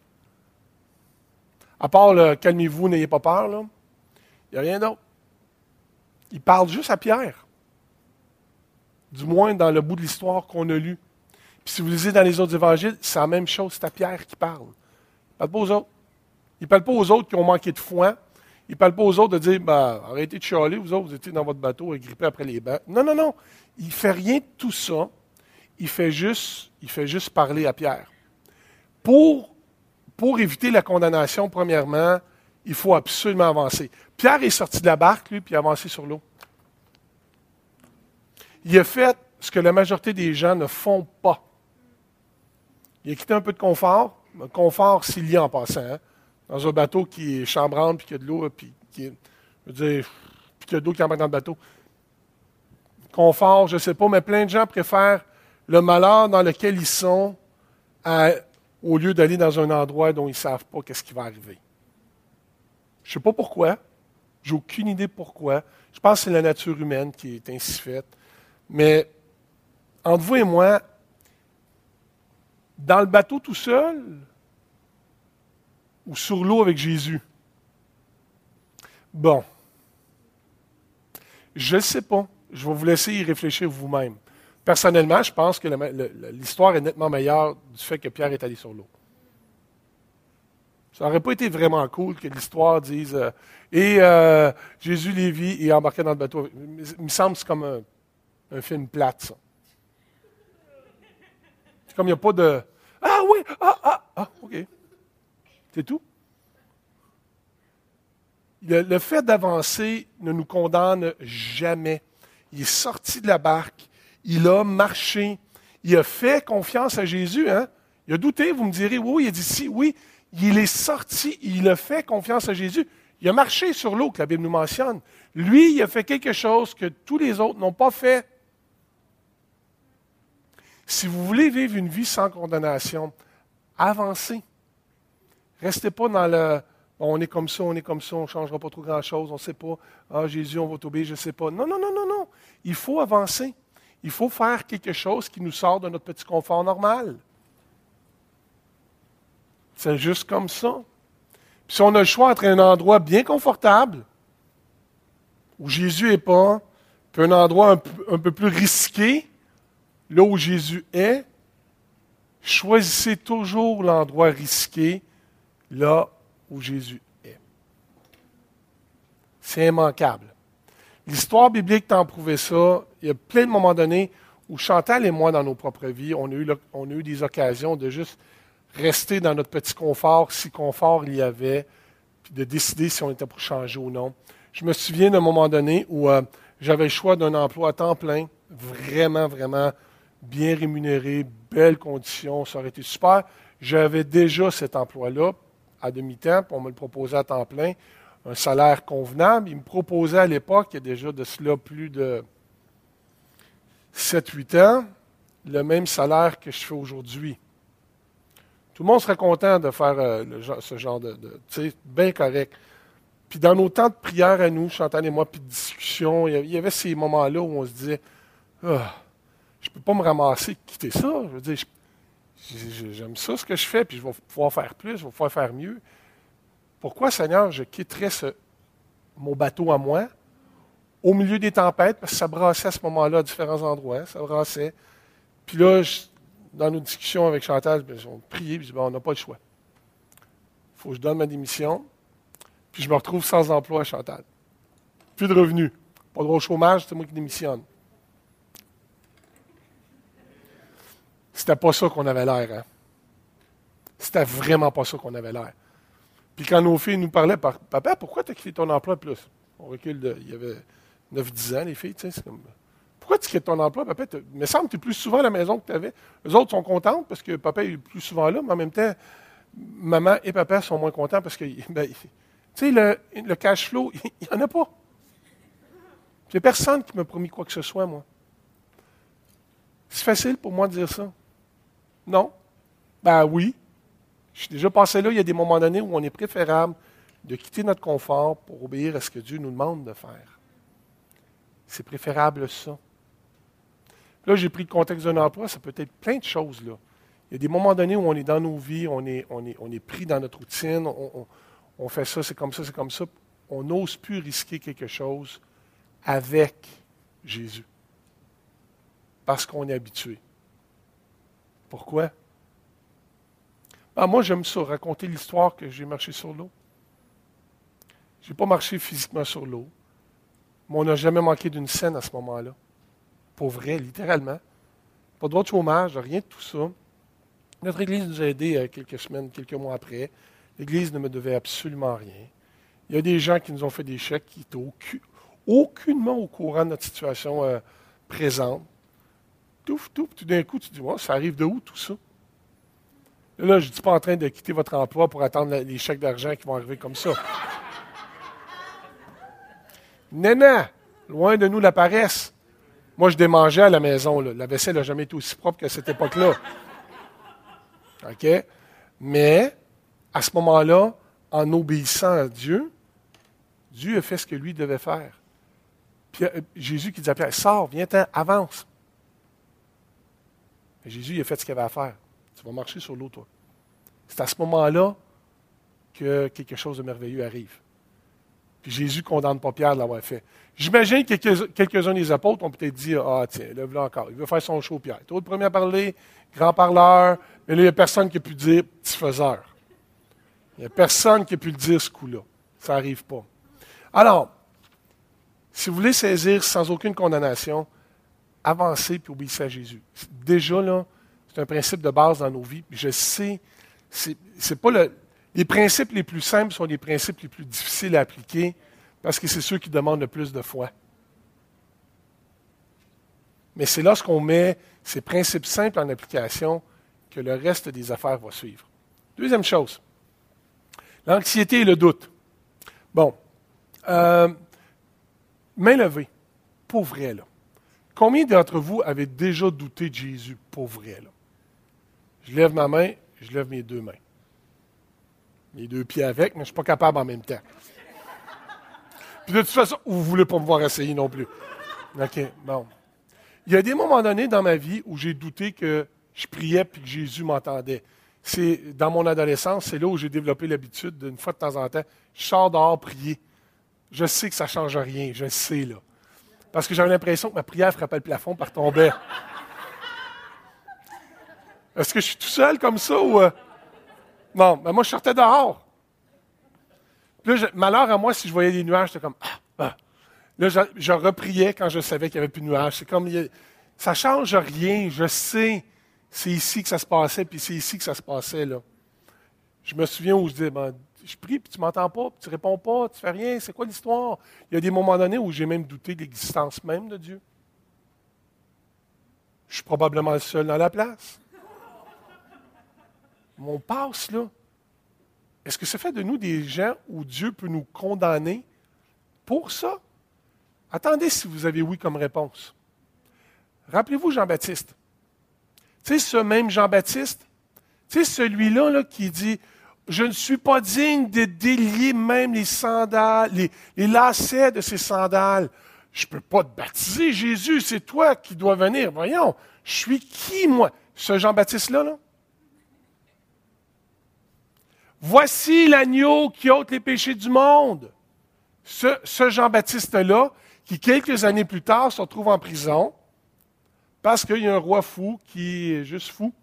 À part le « calmez-vous, n'ayez pas peur », là, il n'y a rien d'autre. Il parle juste à Pierre. Du moins dans le bout de l'histoire qu'on a lu. Puis si vous lisez dans les autres évangiles, c'est la même chose, c'est à Pierre qui parle. Il ne parle pas aux autres. Il ne parle pas aux autres qui ont manqué de foi. Il ne parle pas aux autres de dire ben, arrêtez de chialer, vous autres, vous étiez dans votre bateau, grippés après les bancs. Non, non, non. Il ne fait rien de tout ça. Il fait juste, il fait juste parler à Pierre. Pour, pour éviter la condamnation, premièrement, il faut absolument avancer. Pierre est sorti de la barque, lui, puis il a avancé sur l'eau. Il a fait ce que la majorité des gens ne font pas. Il a quitté un peu de confort. Le confort, s'il y a en passant, hein, dans un bateau qui est chambranle, puis qu'il y a de l'eau, puis qui est, je veux dire, puis qu'il y a de l'eau qui embarque dans le bateau. confort, je ne sais pas, mais plein de gens préfèrent le malheur dans lequel ils sont à, au lieu d'aller dans un endroit dont ils ne savent pas qu'est-ce qui va arriver. Je ne sais pas pourquoi. J'ai aucune idée pourquoi. Je pense que c'est la nature humaine qui est ainsi faite. Mais entre vous et moi, dans le bateau tout seul ou sur l'eau avec Jésus? Bon. Je ne sais pas. Je vais vous laisser y réfléchir vous-même. Personnellement, je pense que le, le, l'histoire est nettement meilleure du fait que Pierre est allé sur l'eau. Ça n'aurait pas été vraiment cool que l'histoire dise euh, « Et euh, Jésus les vit et embarquait dans le bateau. » Il me semble que c'est comme un, un film plate, ça. C'est comme il n'y a pas de « Ah oui, ah, ah, ah, OK. » C'est tout. Le, le fait d'avancer ne nous condamne jamais. Il est sorti de la barque, il a marché, il a fait confiance à Jésus. Hein? Il a douté, vous me direz, oui, il a dit si, oui. Il est sorti, il a fait confiance à Jésus. Il a marché sur l'eau, que la Bible nous mentionne. Lui, il a fait quelque chose que tous les autres n'ont pas fait. Si vous voulez vivre une vie sans condamnation, avancez. Restez pas dans le « on est comme ça, on est comme ça, on ne changera pas trop grand-chose, on ne sait pas. Ah, Jésus, on va t'obéir, je ne sais pas. » Non, non, non, non, non. Il faut avancer. Il faut faire quelque chose qui nous sort de notre petit confort normal. C'est juste comme ça. Puis si on a le choix entre un endroit bien confortable, où Jésus n'est pas, puis un endroit un, un peu plus risqué, là où Jésus est, choisissez toujours l'endroit risqué, là où Jésus est. C'est immanquable. L'histoire biblique t'en prouvait ça. Il y a plein de moments donnés où Chantal et moi, dans nos propres vies, on a eu, on a eu des occasions de juste rester dans notre petit confort, si confort il y avait, puis de décider si on était pour changer ou non. Je me souviens d'un moment donné où euh, j'avais le choix d'un emploi à temps plein, vraiment, vraiment bien rémunéré, belles conditions, ça aurait été super. J'avais déjà cet emploi-là à demi-temps, puis on me le proposait à temps plein, un salaire convenable. Il me proposait à l'époque, il y a déjà de cela plus de sept huit ans, le même salaire que je fais aujourd'hui. Tout le monde serait content de faire euh, le, ce genre de, de tu sais, bien correct. Puis dans nos temps de prière à nous, Chantal et moi, puis de discussion, il y avait ces moments-là où on se disait ah, je ne peux pas me ramasser, quitter ça. Je veux dire, je, j'aime ça ce que je fais, puis je vais pouvoir faire plus, je vais pouvoir faire mieux. Pourquoi, Seigneur, je quitterais ce, mon bateau à moi au milieu des tempêtes, parce que ça brassait à ce moment-là à différents endroits, hein, ça brassait. Puis là, je, dans nos discussions avec Chantal, on priait, puis je dis, bon, on n'a pas le choix. Il faut que je donne ma démission, puis je me retrouve sans emploi à Chantal. Plus de revenus. Pas de droit au chômage, c'est moi qui démissionne. C'était pas ça qu'on avait l'air, hein? C'était vraiment pas ça qu'on avait l'air. Puis quand nos filles nous parlaient, par, papa, pourquoi tu as quitté ton emploi plus? On recule de, il y avait neuf dix ans, les filles, tu sais, c'est comme, pourquoi tu quittes ton emploi, papa? Il me semble que tu es plus souvent à la maison que tu avais. Les autres sont contents parce que papa est plus souvent là, mais en même temps, maman et papa sont moins contents parce que, ben, tu sais, le, le cash flow, il n'y en a pas. Il n'y a personne qui m'a promis quoi que ce soit, moi. C'est facile pour moi de dire ça. Non? Ben oui. Je suis déjà passé là, il y a des moments donnés où on est préférable de quitter notre confort pour obéir à ce que Dieu nous demande de faire. C'est préférable ça. Là, j'ai pris le contexte d'un emploi, ça peut être plein de choses, là. Il y a des moments donnés où on est dans nos vies, on est, on est, on est pris dans notre routine, on, on, on fait ça, c'est comme ça, c'est comme ça. On n'ose plus risquer quelque chose avec Jésus. Parce qu'on est habitué. Pourquoi? Ah, moi, j'aime ça, raconter l'histoire que j'ai marché sur l'eau. Je n'ai pas marché physiquement sur l'eau, mais on n'a jamais manqué d'une scène à ce moment-là. Pour vrai, littéralement. Pas de droit de chômage, rien de tout ça. Notre Église nous a aidés euh, quelques semaines, quelques mois après. L'Église ne me devait absolument rien. Il y a des gens qui nous ont fait des chèques qui étaient aucun, aucunement au courant de notre situation euh, présente. Tout, tout, tout d'un coup, tu te dis, oh, ça arrive de où tout ça? Là, je ne suis pas en train de quitter votre emploi pour attendre les chèques d'argent qui vont arriver comme ça. Non, non, loin de nous la paresse. Moi, je démangeais à la maison. Là. La vaisselle n'a jamais été aussi propre qu'à cette époque-là. OK? Mais, à ce moment-là, en obéissant à Dieu, Dieu a fait ce que lui devait faire. Puis, Jésus qui dit à Pierre, sors, viens-t'en, avance. Et Jésus, il a fait ce qu'il avait à faire. Tu vas marcher sur l'eau, toi. C'est à ce moment-là que quelque chose de merveilleux arrive. Puis Jésus ne condamne pas Pierre de l'avoir fait. J'imagine que quelques, quelques-uns des apôtres ont peut-être dit, ah tiens, lève-le encore, il veut faire son show, Pierre. Toi, le premier à parler, grand parleur, mais là, il n'y a personne qui a pu le dire, petit faiseur. Il n'y a personne qui a pu le dire ce coup-là. Ça n'arrive pas. Alors, si vous voulez saisir sans aucune condamnation, avancez puis obéissez à Jésus. Déjà, là, c'est un principe de base dans nos vies. Je sais, c'est, c'est pas le... Les principes les plus simples sont les principes les plus difficiles à appliquer parce que c'est ceux qui demandent le plus de foi. Mais c'est lorsqu'on met ces principes simples en application que le reste des affaires va suivre. Deuxième chose, l'anxiété et le doute. Bon, euh, main levée, pour vrai, là. Combien d'entre vous avez déjà douté de Jésus, pour vrai, là? Je lève ma main, je lève mes deux mains. Mes deux pieds avec, mais je ne suis pas capable en même temps. Puis de toute façon, vous ne voulez pas me voir essayer non plus. OK, bon. Il y a des moments donnés dans ma vie où j'ai douté que je priais et que Jésus m'entendait. C'est dans mon adolescence, c'est là où j'ai développé l'habitude d'une fois de temps en temps, je sors dehors prier. Je sais que ça ne change rien, je le sais, là. Parce que j'avais l'impression que ma prière frappait le plafond par tombait. Est-ce que je suis tout seul comme ça ou... Euh... Non, ben moi, je sortais dehors. Puis là, je, malheur à moi, si je voyais des nuages, j'étais comme, ah, ah. Là, je, je repriais quand je savais qu'il n'y avait plus de nuages. C'est comme, il, ça ne change rien, je sais, c'est ici que ça se passait, puis c'est ici que ça se passait, là. Je me souviens où je disais, ben, je prie, puis tu ne m'entends pas, puis tu ne réponds pas, tu ne fais rien, c'est quoi l'histoire? Il y a des moments donnés où j'ai même douté de l'existence même de Dieu. Je suis probablement le seul dans la place. On passe, là. Est-ce que ça fait de nous des gens où Dieu peut nous condamner pour ça? Attendez si vous avez oui comme réponse. Rappelez-vous Jean-Baptiste. Tu sais, ce même Jean-Baptiste, tu sais, celui-là là, qui dit « Je ne suis pas digne de délier même les sandales, les, les lacets de ces sandales. Je ne peux pas te baptiser, Jésus, c'est toi qui dois venir. Voyons, je suis qui, moi? » Ce Jean-Baptiste-là, là? Voici l'agneau qui ôte les péchés du monde. Ce, ce Jean-Baptiste-là, qui quelques années plus tard se retrouve en prison parce qu'il y a un roi fou qui est juste fou.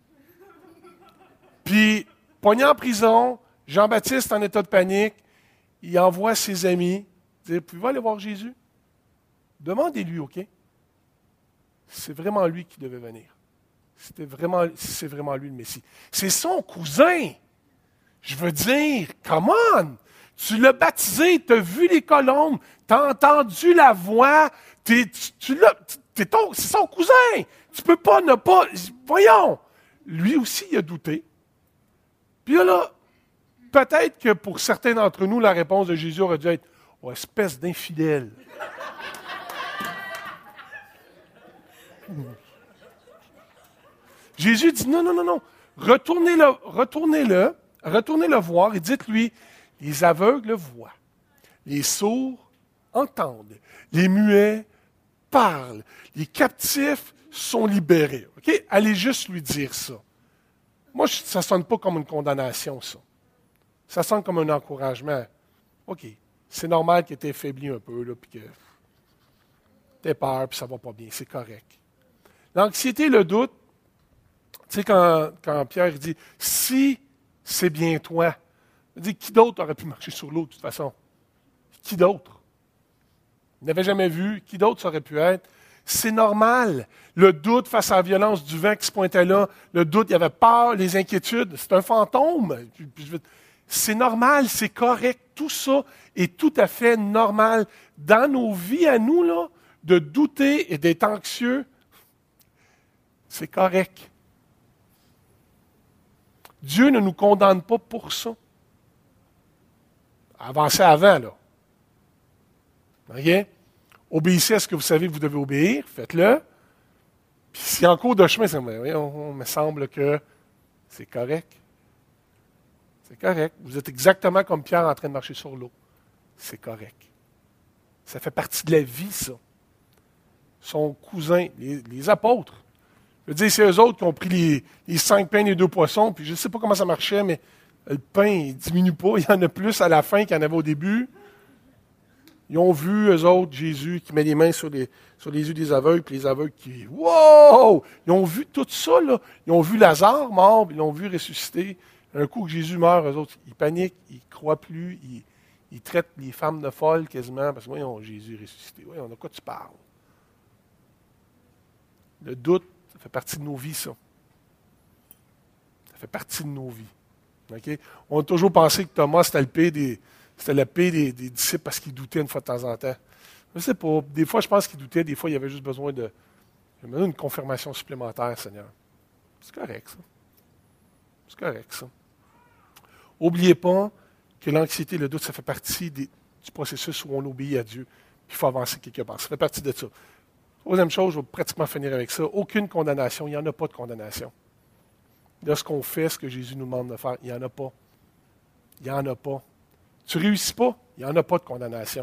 Puis, pogné en prison, Jean-Baptiste en état de panique, il envoie ses amis dire, « Pouvez-vous aller voir Jésus? » Demandez-lui, OK? C'est vraiment lui qui devait venir. C'était vraiment, c'est vraiment lui le Messie. C'est son cousin. Je veux dire, come on! Tu l'as baptisé, tu as vu les colombes, tu as entendu la voix, t'es, tu, tu l'as, t'es ton, c'est son cousin. Tu peux pas ne pas... Voyons! Lui aussi, il a douté. Puis là, là, peut-être que pour certains d'entre nous, la réponse de Jésus aurait dû être « Oh, espèce d'infidèle! » Jésus dit « Non, non, non, non. Retournez-le, retournez-le. Retournez le voir et dites-lui, les aveugles voient, les sourds entendent, les muets parlent, les captifs sont libérés. Okay? Allez juste lui dire ça. Moi, ça ne sonne pas comme une condamnation, ça. Ça sonne comme un encouragement. OK, c'est normal que tu aies faibli un peu, là, puis que tu aies peur, puis ça ne va pas bien, c'est correct. L'anxiété, le doute, tu sais, quand, quand Pierre dit, si c'est bien toi. Il dit, qui d'autre aurait pu marcher sur l'eau de toute façon? Qui d'autre? Il n'avait jamais vu. Qui d'autre ça aurait pu être? C'est normal. Le doute face à la violence du vent qui se pointait là, le doute, il y avait peur, les inquiétudes. C'est un fantôme. C'est normal, c'est correct. Tout ça est tout à fait normal. Dans nos vies à nous, là, de douter et d'être anxieux, c'est correct. Dieu ne nous condamne pas pour ça. Avancez avant, là. OK? Obéissez à ce que vous savez que vous devez obéir, faites-le. Puis si en cours de chemin, ça me, on, on me semble que c'est correct. C'est correct. Vous êtes exactement comme Pierre en train de marcher sur l'eau. C'est correct. Ça fait partie de la vie, ça. Son cousin, les, les apôtres. Je veux dire, c'est eux autres qui ont pris les, les cinq pains et les deux poissons, puis je ne sais pas comment ça marchait, mais le pain ne diminue pas. Il y en a plus à la fin qu'il y en avait au début. Ils ont vu, eux autres, Jésus qui met les mains sur les, sur les yeux des aveugles, puis les aveugles qui... Wow! Ils ont vu tout ça, là. Ils ont vu Lazare mort, puis ils l'ont vu ressusciter. Un coup que Jésus meurt, eux autres, ils paniquent, ils ne croient plus, ils, ils traitent les femmes de folles quasiment, parce que, voyons, Jésus est ressuscité. Voyons, de quoi tu parles? Le doute, ça fait partie de nos vies, ça. Ça fait partie de nos vies. Okay? On a toujours pensé que Thomas, c'était le pire des... C'était la paix des, des disciples parce qu'ils doutaient une fois de temps en temps. Je ne sais pas. Des fois, je pense qu'ils doutaient. Des fois, il y avait juste besoin de une confirmation supplémentaire, Seigneur. C'est correct, ça. C'est correct, ça. N'oubliez pas que l'anxiété et le doute, ça fait partie des, du processus où on obéit à Dieu. Puis il faut avancer quelque part. Ça fait partie de ça. Troisième chose, je vais pratiquement finir avec ça. Aucune condamnation. Il n'y en a pas de condamnation. Lorsqu'on fait ce que Jésus nous demande de faire, il n'y en a pas. Il n'y en a pas. Tu ne réussis pas, il n'y en a pas de condamnation.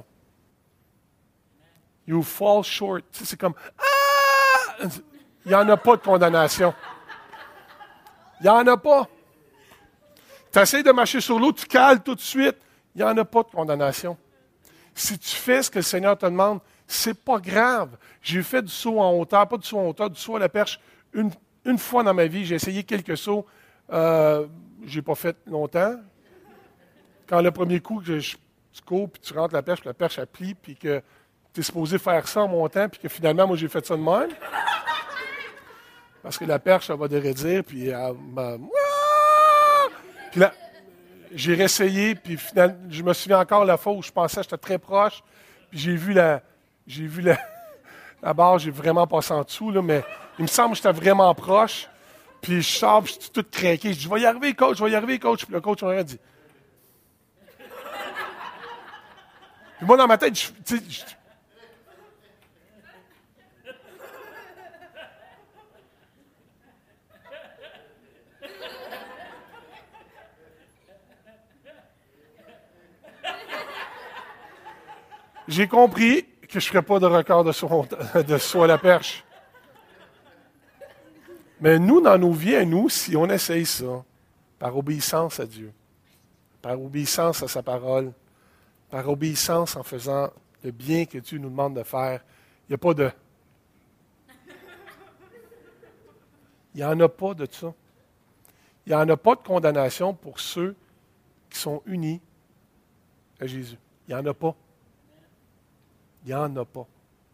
You fall short. Tu sais, c'est comme ah! Il n'y en a pas de condamnation. Il n'y en a pas. Tu essaies de marcher sur l'eau, tu cales tout de suite. Il n'y en a pas de condamnation. Si tu fais ce que le Seigneur te demande, c'est pas grave. J'ai fait du saut en hauteur, pas du saut en hauteur, du saut à la perche. Une, une fois dans ma vie, j'ai essayé quelques sauts. Euh, je n'ai pas fait longtemps. Quand le premier coup, que je, tu cours, puis tu rentres la perche, puis la perche elle plie, puis que tu es supposé faire ça en montant, puis que finalement, moi, j'ai fait ça de même. Parce que la perche, elle va dérédir, puis elle m'a... Puis là, j'ai réessayé, puis finalement, je me souviens encore la fois où je pensais que j'étais très proche, puis j'ai vu la... J'ai vu la... la barre, j'ai vraiment passé en dessous, là, mais il me semble que j'étais vraiment proche, puis je sors, puis je suis tout craqué. Je dis, je vais y arriver, coach, je vais y arriver, coach. Puis le coach m'a dit... Puis moi, dans ma tête, je, tu sais, je... J'ai compris que je ne ferais pas de record de saut, de saut à la perche. Mais nous, dans nos vies, à nous, si on essaye ça, par obéissance à Dieu, par obéissance à sa parole, par obéissance en faisant le bien que Dieu nous demande de faire, il n'y a pas de... Il n'y en a pas de ça. Il n'y en a pas de condamnation pour ceux qui sont unis à Jésus. Il n'y en a pas. Il n'y en a pas.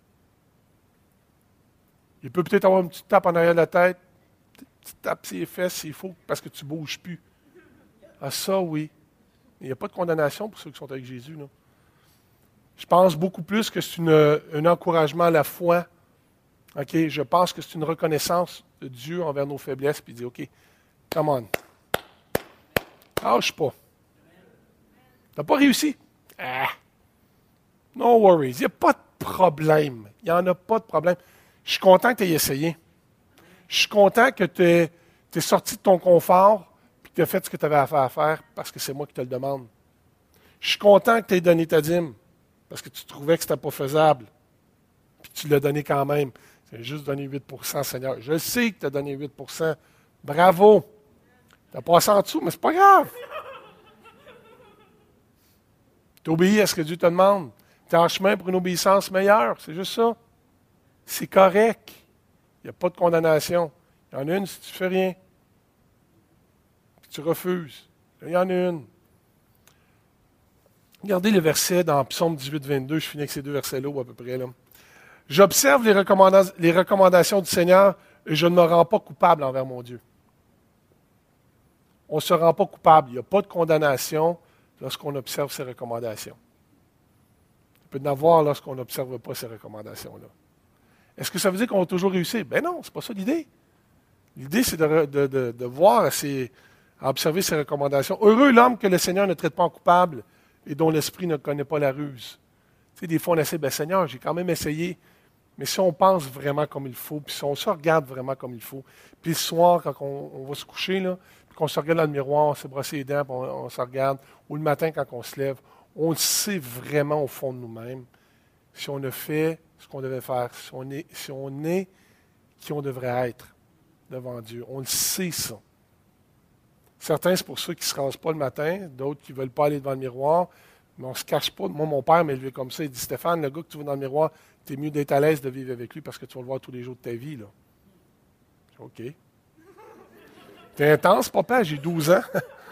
Il peut peut-être avoir une petite tape en arrière de la tête, une petite tape sur les fesses s'il faut, parce que tu ne bouges plus. Ah, ça, oui. Il n'y a pas de condamnation pour ceux qui sont avec Jésus. Là. Je pense beaucoup plus que c'est une, un encouragement à la foi. Okay? Je pense que c'est une reconnaissance de Dieu envers nos faiblesses, puis il dit, OK, come on. Lâche pas. Tu n'as pas réussi. Ah. No worries. Il n'y a pas de problème. Il n'y en a pas de problème. Je suis content que tu aies essayé. Je suis content que tu es, tu es sorti de ton confort et que tu as fait ce que tu avais à faire, à faire parce que c'est moi qui te le demande. Je suis content que tu aies donné ta dîme parce que tu trouvais que ce n'était pas faisable. Puis tu l'as donné quand même. Tu as juste donné huit pour cent, Seigneur. Je sais que tu as donné huit pour cent. Bravo. Tu as passé en dessous, mais ce n'est pas grave. Tu obéis à ce que Dieu te demande. Tu es en chemin pour une obéissance meilleure. C'est juste ça. C'est correct. Il n'y a pas de condamnation. Il y en a une si tu ne fais rien. Puis tu refuses. Il y en a une. Regardez le verset dans Psaume dix-huit, vingt-deux. Je finis avec ces deux versets-là à peu près. Là. J'observe les, recommanda- les recommandations du Seigneur et je ne me rends pas coupable envers mon Dieu. On ne se rend pas coupable. Il n'y a pas de condamnation lorsqu'on observe ces recommandations. Il peut y en avoir lorsqu'on n'observe pas ces recommandations-là. Est-ce que ça veut dire qu'on va toujours réussir? Ben non, c'est pas ça l'idée. L'idée, c'est de, de, de, de voir, ces, à observer ces recommandations. Heureux l'homme que le Seigneur ne traite pas en coupable et dont l'esprit ne connaît pas la ruse. Tu sais, des fois, on essaie, ben Seigneur, j'ai quand même essayé. Mais si on pense vraiment comme il faut, puis si on se regarde vraiment comme il faut, puis le soir, quand on, on va se coucher, là, puis qu'on se regarde dans le miroir, on s'est brossé les dents, puis on, on se regarde, ou le matin, quand on se lève, on le sait vraiment au fond de nous-mêmes si on a fait ce qu'on devait faire, si on est, si on est qui on devrait être devant Dieu. On le sait, ça. Certains, c'est pour ceux qui ne se rasent pas le matin, d'autres qui ne veulent pas aller devant le miroir, mais on ne se cache pas. Moi, mon père m'a élevé comme ça. Il dit, Stéphane, le gars que tu vois dans le miroir, tu es mieux d'être à l'aise de vivre avec lui parce que tu vas le voir tous les jours de ta vie. Là. OK. T'es intense, papa, j'ai douze ans.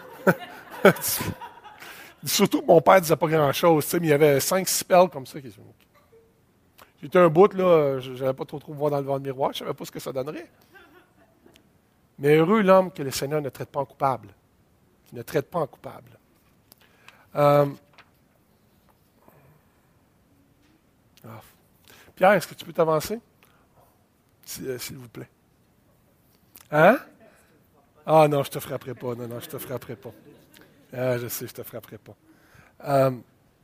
Surtout que mon père ne disait pas grand-chose, mais il y avait cinq, six perles comme ça. J'étais un bout, là, je n'avais pas trop trop voir dans le devant le miroir, je ne savais pas ce que ça donnerait. Mais heureux l'homme que le Seigneur ne traite pas en coupable, qui ne traite pas en coupable. Euh, ah. Pierre, est-ce que tu peux t'avancer? S'il, euh, s'il vous plaît. Hein? Ah non, je ne te frapperai pas. Non, non, je ne te frapperai pas. Ah, je sais, je ne te frapperai pas. Euh,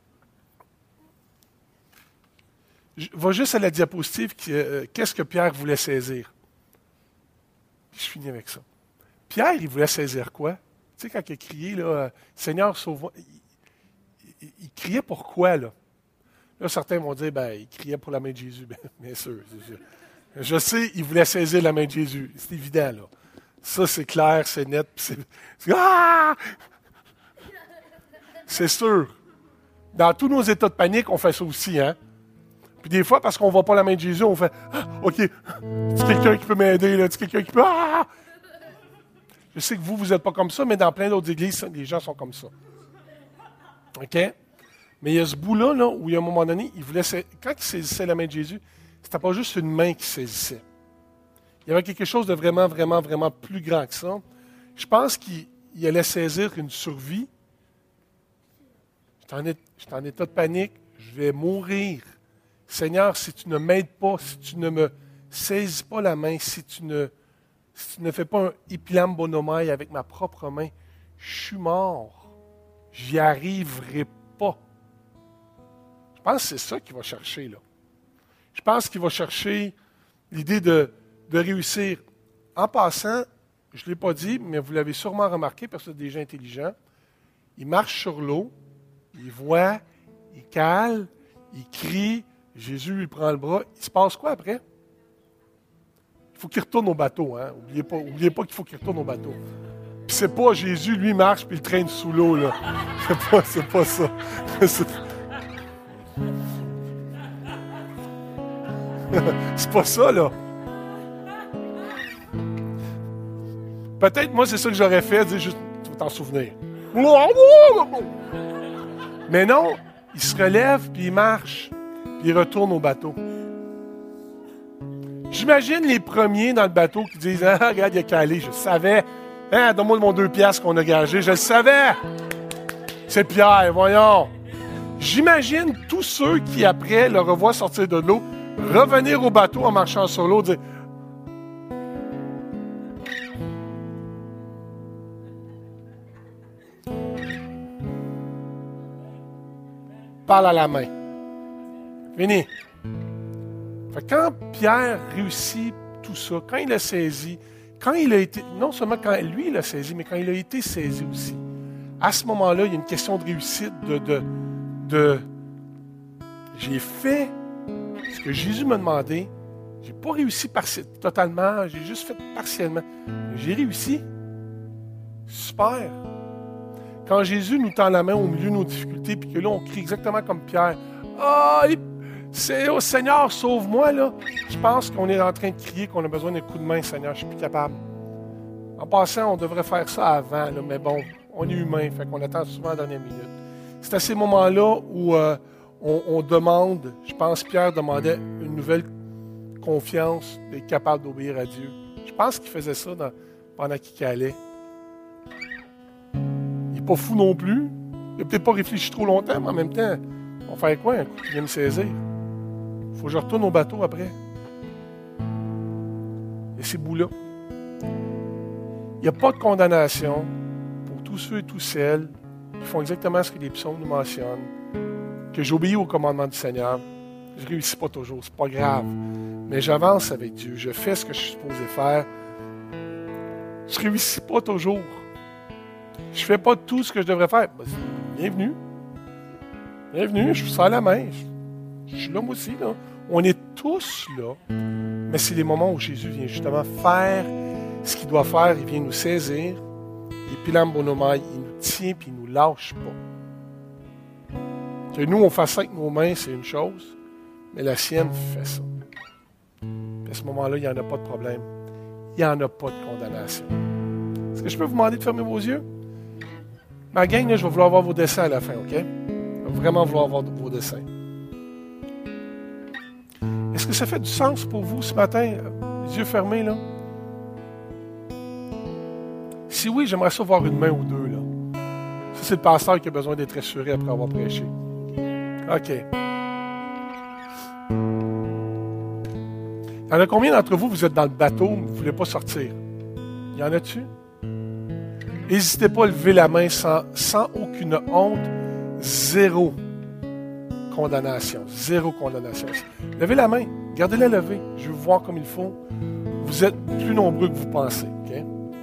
je vais juste à la diapositive. Qui, euh, qu'est-ce que Pierre voulait saisir? Je finis avec ça. Pierre, il voulait saisir quoi? Tu sais, quand il a crié, là, Seigneur, sauve-moi, il, il, il criait pourquoi, là? Là, certains vont dire, ben, il criait pour la main de Jésus. Bien, bien sûr. Je, je sais, il voulait saisir la main de Jésus. C'est évident, là. Ça, c'est clair, c'est net. C'est, c'est, ah! C'est sûr. Dans tous nos états de panique, on fait ça aussi, hein? Puis des fois, parce qu'on ne voit pas la main de Jésus, on fait ah, OK, c'est quelqu'un qui peut m'aider, là, c'est quelqu'un qui peut. Ah! Je sais que vous, vous n'êtes pas comme ça, mais dans plein d'autres églises, les gens sont comme ça. OK? Mais il y a ce bout-là, là, où il y a un moment donné, il voulait, quand il saisissait la main de Jésus, c'était pas juste une main qui saisissait. Il y avait quelque chose de vraiment, vraiment, vraiment plus grand que ça. Je pense qu'il il allait saisir une survie. Je suis en état de panique, je vais mourir. Seigneur, si tu ne m'aides pas, si tu ne me saisis pas la main, si tu ne, si tu ne fais pas un epilam bonomai avec ma propre main, je suis mort. J'y arriverai pas. Je pense que c'est ça qu'il va chercher, là. Je pense qu'il va chercher l'idée de, de réussir. En passant, je ne l'ai pas dit, mais vous l'avez sûrement remarqué, parce que c'est des gens intelligents, il marche sur l'eau, il voit, il cale, il crie, Jésus lui prend le bras. Il se passe quoi après? Il faut qu'il retourne au bateau. Hein? Oubliez pas, oubliez pas qu'il faut qu'il retourne au bateau. Puis c'est pas Jésus, lui, marche puis il traîne sous l'eau. Là. C'est pas, c'est pas ça. C'est... c'est pas ça, là. Peut-être, moi, c'est ça que j'aurais fait, dire juste, tu vas t'en souvenir. Mais non, il se relève puis il marche. Puis il retourne au bateau. J'imagine les premiers dans le bateau qui disent « Ah, regarde, il a calé, je savais. Hein, donne-moi mon deux piastres qu'on a gagé, je le savais. C'est Pierre, voyons. » J'imagine tous ceux qui, après, le revoient sortir de l'eau, revenir au bateau en marchant sur l'eau, dire « Parle à la main. » Fini. Fait que quand Pierre réussit tout ça, quand il a saisi, quand il a été, non seulement quand lui il a saisi, mais quand il a été saisi aussi, à ce moment-là, il y a une question de réussite, de, de, de j'ai fait ce que Jésus m'a demandé, j'ai pas réussi parti- totalement, j'ai juste fait partiellement. J'ai réussi. Super. Quand Jésus nous tend la main au milieu de nos difficultés, puis que là, on crie exactement comme Pierre, ah, oh, c'est oh Seigneur, sauve-moi, là. Je pense qu'on est en train de crier qu'on a besoin d'un coup de main, Seigneur, je suis plus capable. En passant, on devrait faire ça avant, là, mais bon, on est humain, fait qu'on attend souvent à la dernière minute. C'est à ces moments-là où euh, on, on demande, je pense que Pierre demandait une nouvelle confiance d'être capable d'obéir à Dieu. Je pense qu'il faisait ça dans, pendant qu'il calait. Il n'est pas fou non plus. Il n'a peut-être pas réfléchi trop longtemps, mais en même temps, on va faire quoi? Un coup qui vient me saisir. Il faut que je retourne au bateau après. Et ces bouts-là. Il n'y a pas de condamnation pour tous ceux et toutes celles qui font exactement ce que les psaumes nous mentionnent. que j'obéis au commandement du Seigneur. Je ne réussis pas toujours, c'est pas grave. Mais j'avance avec Dieu, je fais ce que je suis supposé faire. Je ne réussis pas toujours. Je ne fais pas tout ce que je devrais faire. Ben, bienvenue. Bienvenue, je vous sers la main. Je, je suis là moi aussi. Là. On est tous là. Mais c'est les moments où Jésus vient justement faire ce qu'il doit faire. Il vient nous saisir. Et puis là, il nous tient et il ne nous lâche pas. Que nous, on fasse ça avec nos mains, c'est une chose. Mais la sienne fait ça. Puis à ce moment-là, il n'y en a pas de problème. Il n'y en a pas de condamnation. Est-ce que je peux vous demander de fermer vos yeux? Ma gang, là, je vais vouloir voir vos dessins à la fin, OK? Je vais vraiment vouloir voir vos dessins. Est-ce que ça fait du sens pour vous ce matin, les yeux fermés, là? Si oui, j'aimerais ça voir une main ou deux, là. Ça, c'est le pasteur qui a besoin d'être assuré après avoir prêché. OK. Il y en a combien d'entre vous, vous êtes dans le bateau, mais vous ne voulez pas sortir? Il y en a-tu? N'hésitez pas à lever la main sans, sans aucune honte. Zéro condamnation. Zéro condamnation. Levez la main. Gardez-la levée. Je vais vous voir comme il faut. Vous êtes plus nombreux que vous pensez. Okay?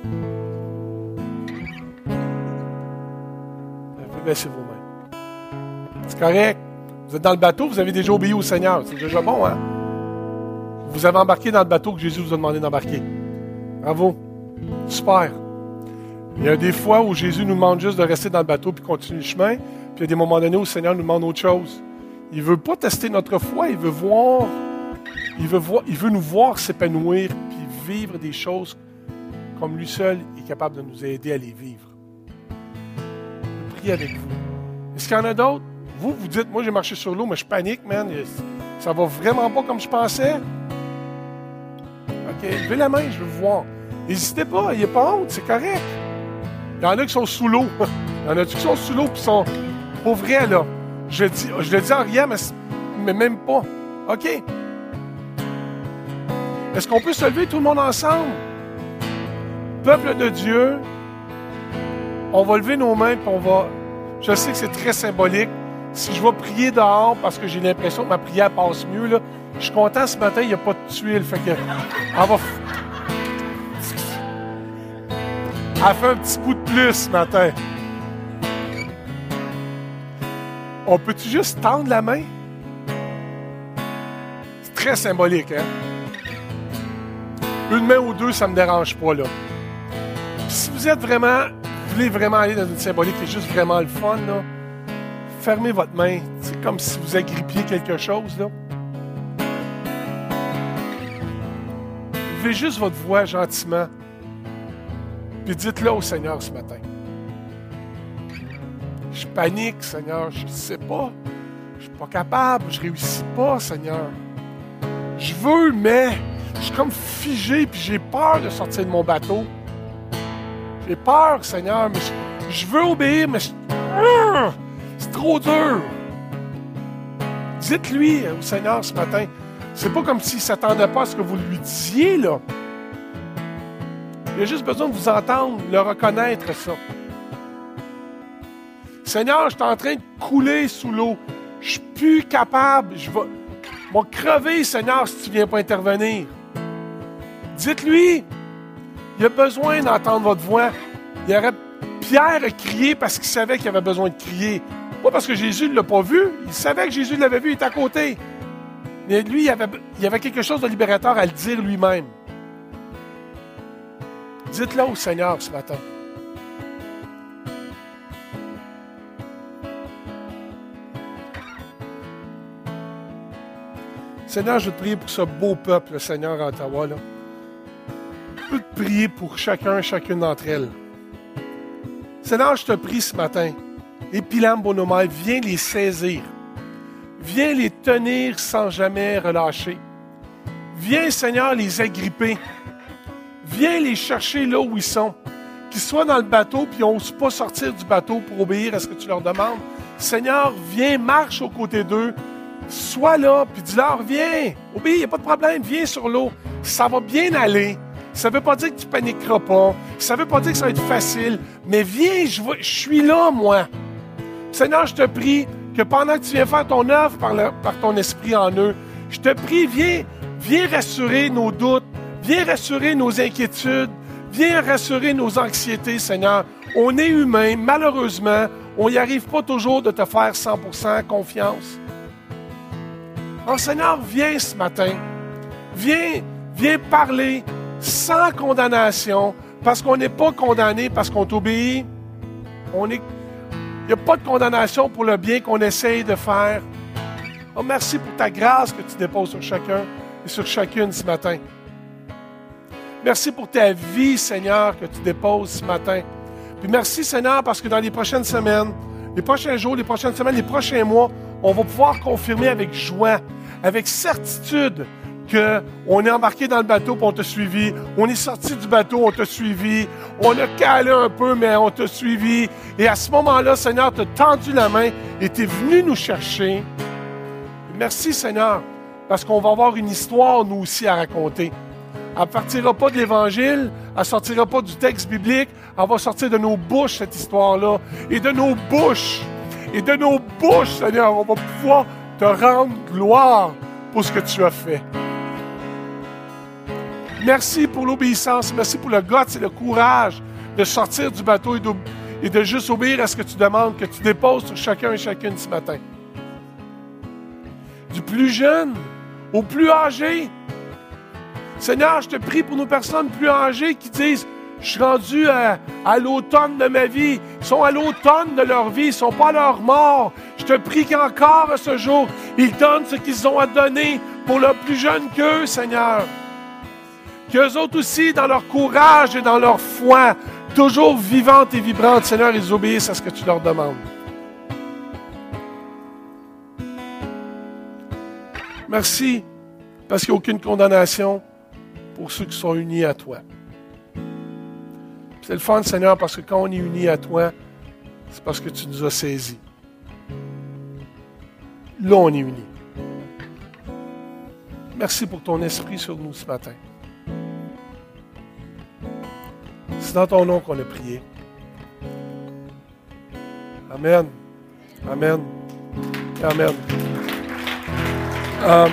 Baissez vos mains. C'est correct. Vous êtes dans le bateau, vous avez déjà obéi au Seigneur. C'est déjà bon, hein? Vous avez embarqué dans le bateau que Jésus vous a demandé d'embarquer. Bravo. Super. Il y a des fois où Jésus nous demande juste de rester dans le bateau puis continuer le chemin. Puis il y a des moments donnés où le Seigneur nous demande autre chose. Il ne veut pas tester notre foi, il veut voir, il veut voir, il veut nous voir s'épanouir puis vivre des choses comme lui seul est capable de nous aider à les vivre. Je prie avec vous. Est-ce qu'il y en a d'autres? Vous, vous dites, moi j'ai marché sur l'eau, mais je panique, man. Ça va vraiment pas comme je pensais. OK, levez la main, je veux vous voir. N'hésitez pas, il n'y a pas honte, c'est correct. Il y en a qui sont sous l'eau. Il y en a qui sont sous l'eau et qui sont pour vrai, là. Je, dis, je le dis en riant, mais, mais même pas. OK. Est-ce qu'on peut se lever tout le monde ensemble? Peuple de Dieu, on va lever nos mains et on va... Je sais que c'est très symbolique. Si je vais prier dehors parce que j'ai l'impression que ma prière passe mieux, là, je suis content ce matin, il n'y a pas de tuile. Fait que... On va... Elle fait un petit bout de plus ce matin. On peut-tu juste tendre la main? C'est très symbolique, hein? Une main ou deux, ça ne me dérange pas, là. Puis si vous êtes vraiment, vous voulez vraiment aller dans une symbolique qui est juste vraiment le fun, là, fermez votre main. C'est comme si vous agrippiez quelque chose, là. Levez juste votre voix gentiment. Puis dites-le au Seigneur ce matin. Je panique, Seigneur, je ne sais pas. Je ne suis pas capable, je ne réussis pas, Seigneur. Je veux, mais je suis comme figé, puis j'ai peur de sortir de mon bateau. J'ai peur, Seigneur, mais je, je veux obéir, mais je, euh, c'est trop dur. Dites-lui au Seigneur ce matin. C'est pas comme s'il ne s'attendait pas à ce que vous lui disiez, là. Il a juste besoin de vous entendre, de le reconnaître, ça. Seigneur, je suis en train de couler sous l'eau. Je suis plus capable. Je vais, je vais crever, Seigneur, si tu ne viens pas intervenir. Dites-lui, il a besoin d'entendre votre voix. Il aurait, Pierre a crié parce qu'il savait qu'il avait besoin de crier. Pas parce que Jésus ne l'a pas vu. Il savait que Jésus l'avait vu, il était à côté. Mais lui, il avait, il avait quelque chose de libérateur à le dire lui-même. Dites-le au Seigneur ce matin. Seigneur, je veux te prier pour ce beau peuple, Seigneur, à Ottawa, là. Je veux te prier pour chacun, chacune d'entre elles. Seigneur, je te prie ce matin. Epilam Bonomai, viens les saisir. Viens les tenir sans jamais relâcher. Viens, Seigneur, les agripper. Viens les chercher là où ils sont. Qu'ils soient dans le bateau puis ils n'osent pas sortir du bateau pour obéir à ce que tu leur demandes. Seigneur, viens, marche aux côtés d'eux. Sois là, puis dis-leur, viens. Obéis, il n'y a pas de problème, viens sur l'eau. Ça va bien aller. Ça ne veut pas dire que tu ne paniqueras pas. Ça ne veut pas dire que ça va être facile. Mais viens, je, vais, je suis là, moi. Seigneur, je te prie, que pendant que tu viens faire ton œuvre par, le, par ton esprit en eux, je te prie, viens, viens rassurer nos doutes, viens rassurer nos inquiétudes, viens rassurer nos anxiétés, Seigneur. On est humain, malheureusement, on n'y arrive pas toujours de te faire cent pour cent confiance. Alors, Seigneur, viens ce matin. Viens, viens parler sans condamnation, parce qu'on n'est pas condamné, parce qu'on t'obéit. On est, il n'y a pas de condamnation pour le bien qu'on essaye de faire. Oh, merci pour ta grâce que tu déposes sur chacun et sur chacune ce matin. Merci pour ta vie, Seigneur, que tu déposes ce matin. Puis merci, Seigneur, parce que dans les prochaines semaines, les prochains jours, les prochaines semaines, les prochains mois, on va pouvoir confirmer avec joie, avec certitude, qu'on est embarqué dans le bateau, puis on t'a suivi. On est sorti du bateau, on t'a suivi. On a calé un peu, mais on t'a suivi. Et à ce moment-là, Seigneur, tu as tendu la main et tu es venu nous chercher. Merci, Seigneur, parce qu'on va avoir une histoire, nous aussi, à raconter. Elle ne partira pas de l'Évangile, elle ne sortira pas du texte biblique, elle va sortir de nos bouches, cette histoire-là. Et de nos bouches, et de nos bouches, Seigneur, on va pouvoir te rendre gloire pour ce que tu as fait. Merci pour l'obéissance, merci pour le guts et le courage de sortir du bateau et de, et de juste obéir à ce que tu demandes, que tu déposes sur chacun et chacune ce matin. Du plus jeune au plus âgé. Seigneur, je te prie pour nos personnes plus âgées qui disent « Je suis rendu à, à l'automne de ma vie. » Ils sont à l'automne de leur vie, ils ne sont pas à leur mort. Je te prie qu'encore à ce jour, ils donnent ce qu'ils ont à donner pour le plus jeune qu'eux, Seigneur. Qu'eux autres aussi, dans leur courage et dans leur foi, toujours vivantes et vibrantes, Seigneur, ils obéissent à ce que tu leur demandes. Merci, parce qu'il n'y a aucune condamnation pour ceux qui sont unis à toi. C'est le fun, Seigneur, parce que quand on est unis à toi, c'est parce que tu nous as saisis. Là, on est unis. Merci pour ton esprit sur nous ce matin. C'est dans ton nom qu'on a prié. Amen. Amen. Amen. Euh,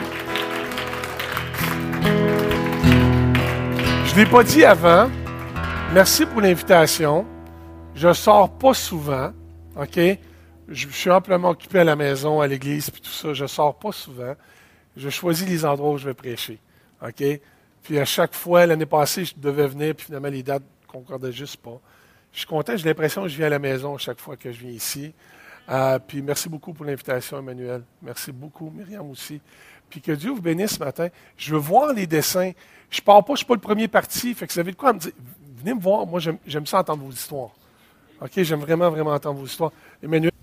je ne l'ai pas dit avant. Merci pour l'invitation. Je ne sors pas souvent. OK? Je, je suis amplement occupé à la maison, à l'église, puis tout ça. Je ne sors pas souvent. Je choisis les endroits où je vais prêcher. OK? Puis à chaque fois, l'année passée, je devais venir, puis finalement, les dates ne concordaient juste pas. Je suis content. J'ai l'impression que je viens à la maison chaque fois que je viens ici. Euh, puis merci beaucoup pour l'invitation, Emmanuel. Merci beaucoup, Myriam aussi. Puis que Dieu vous bénisse ce matin. Je veux voir les dessins. Je ne pars pas, je ne suis pas le premier parti. Fait que vous avez de quoi à me dire. Venez me voir. Moi, j'aime, j'aime ça entendre vos histoires. OK? J'aime vraiment, vraiment entendre vos histoires. Emmanuel.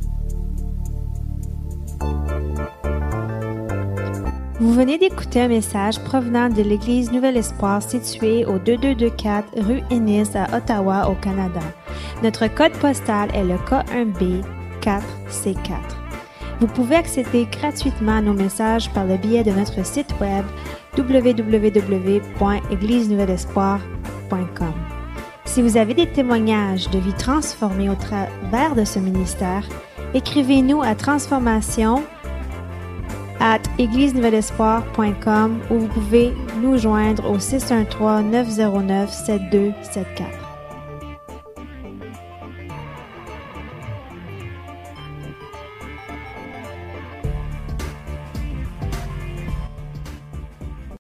Vous venez d'écouter un message provenant de l'Église Nouvel Espoir située au deux deux deux quatre rue Ennis à Ottawa, au Canada. Notre code postal est le K un B quatre C quatre. Vous pouvez accéder gratuitement à nos messages par le biais de notre site web w w w point église nouvel espoir point com. Si vous avez des témoignages de vie transformée au travers de ce ministère, écrivez-nous à transformation arobase église nouvel espoir point com ou vous pouvez nous joindre au six un trois neuf zéro neuf sept deux sept quatre.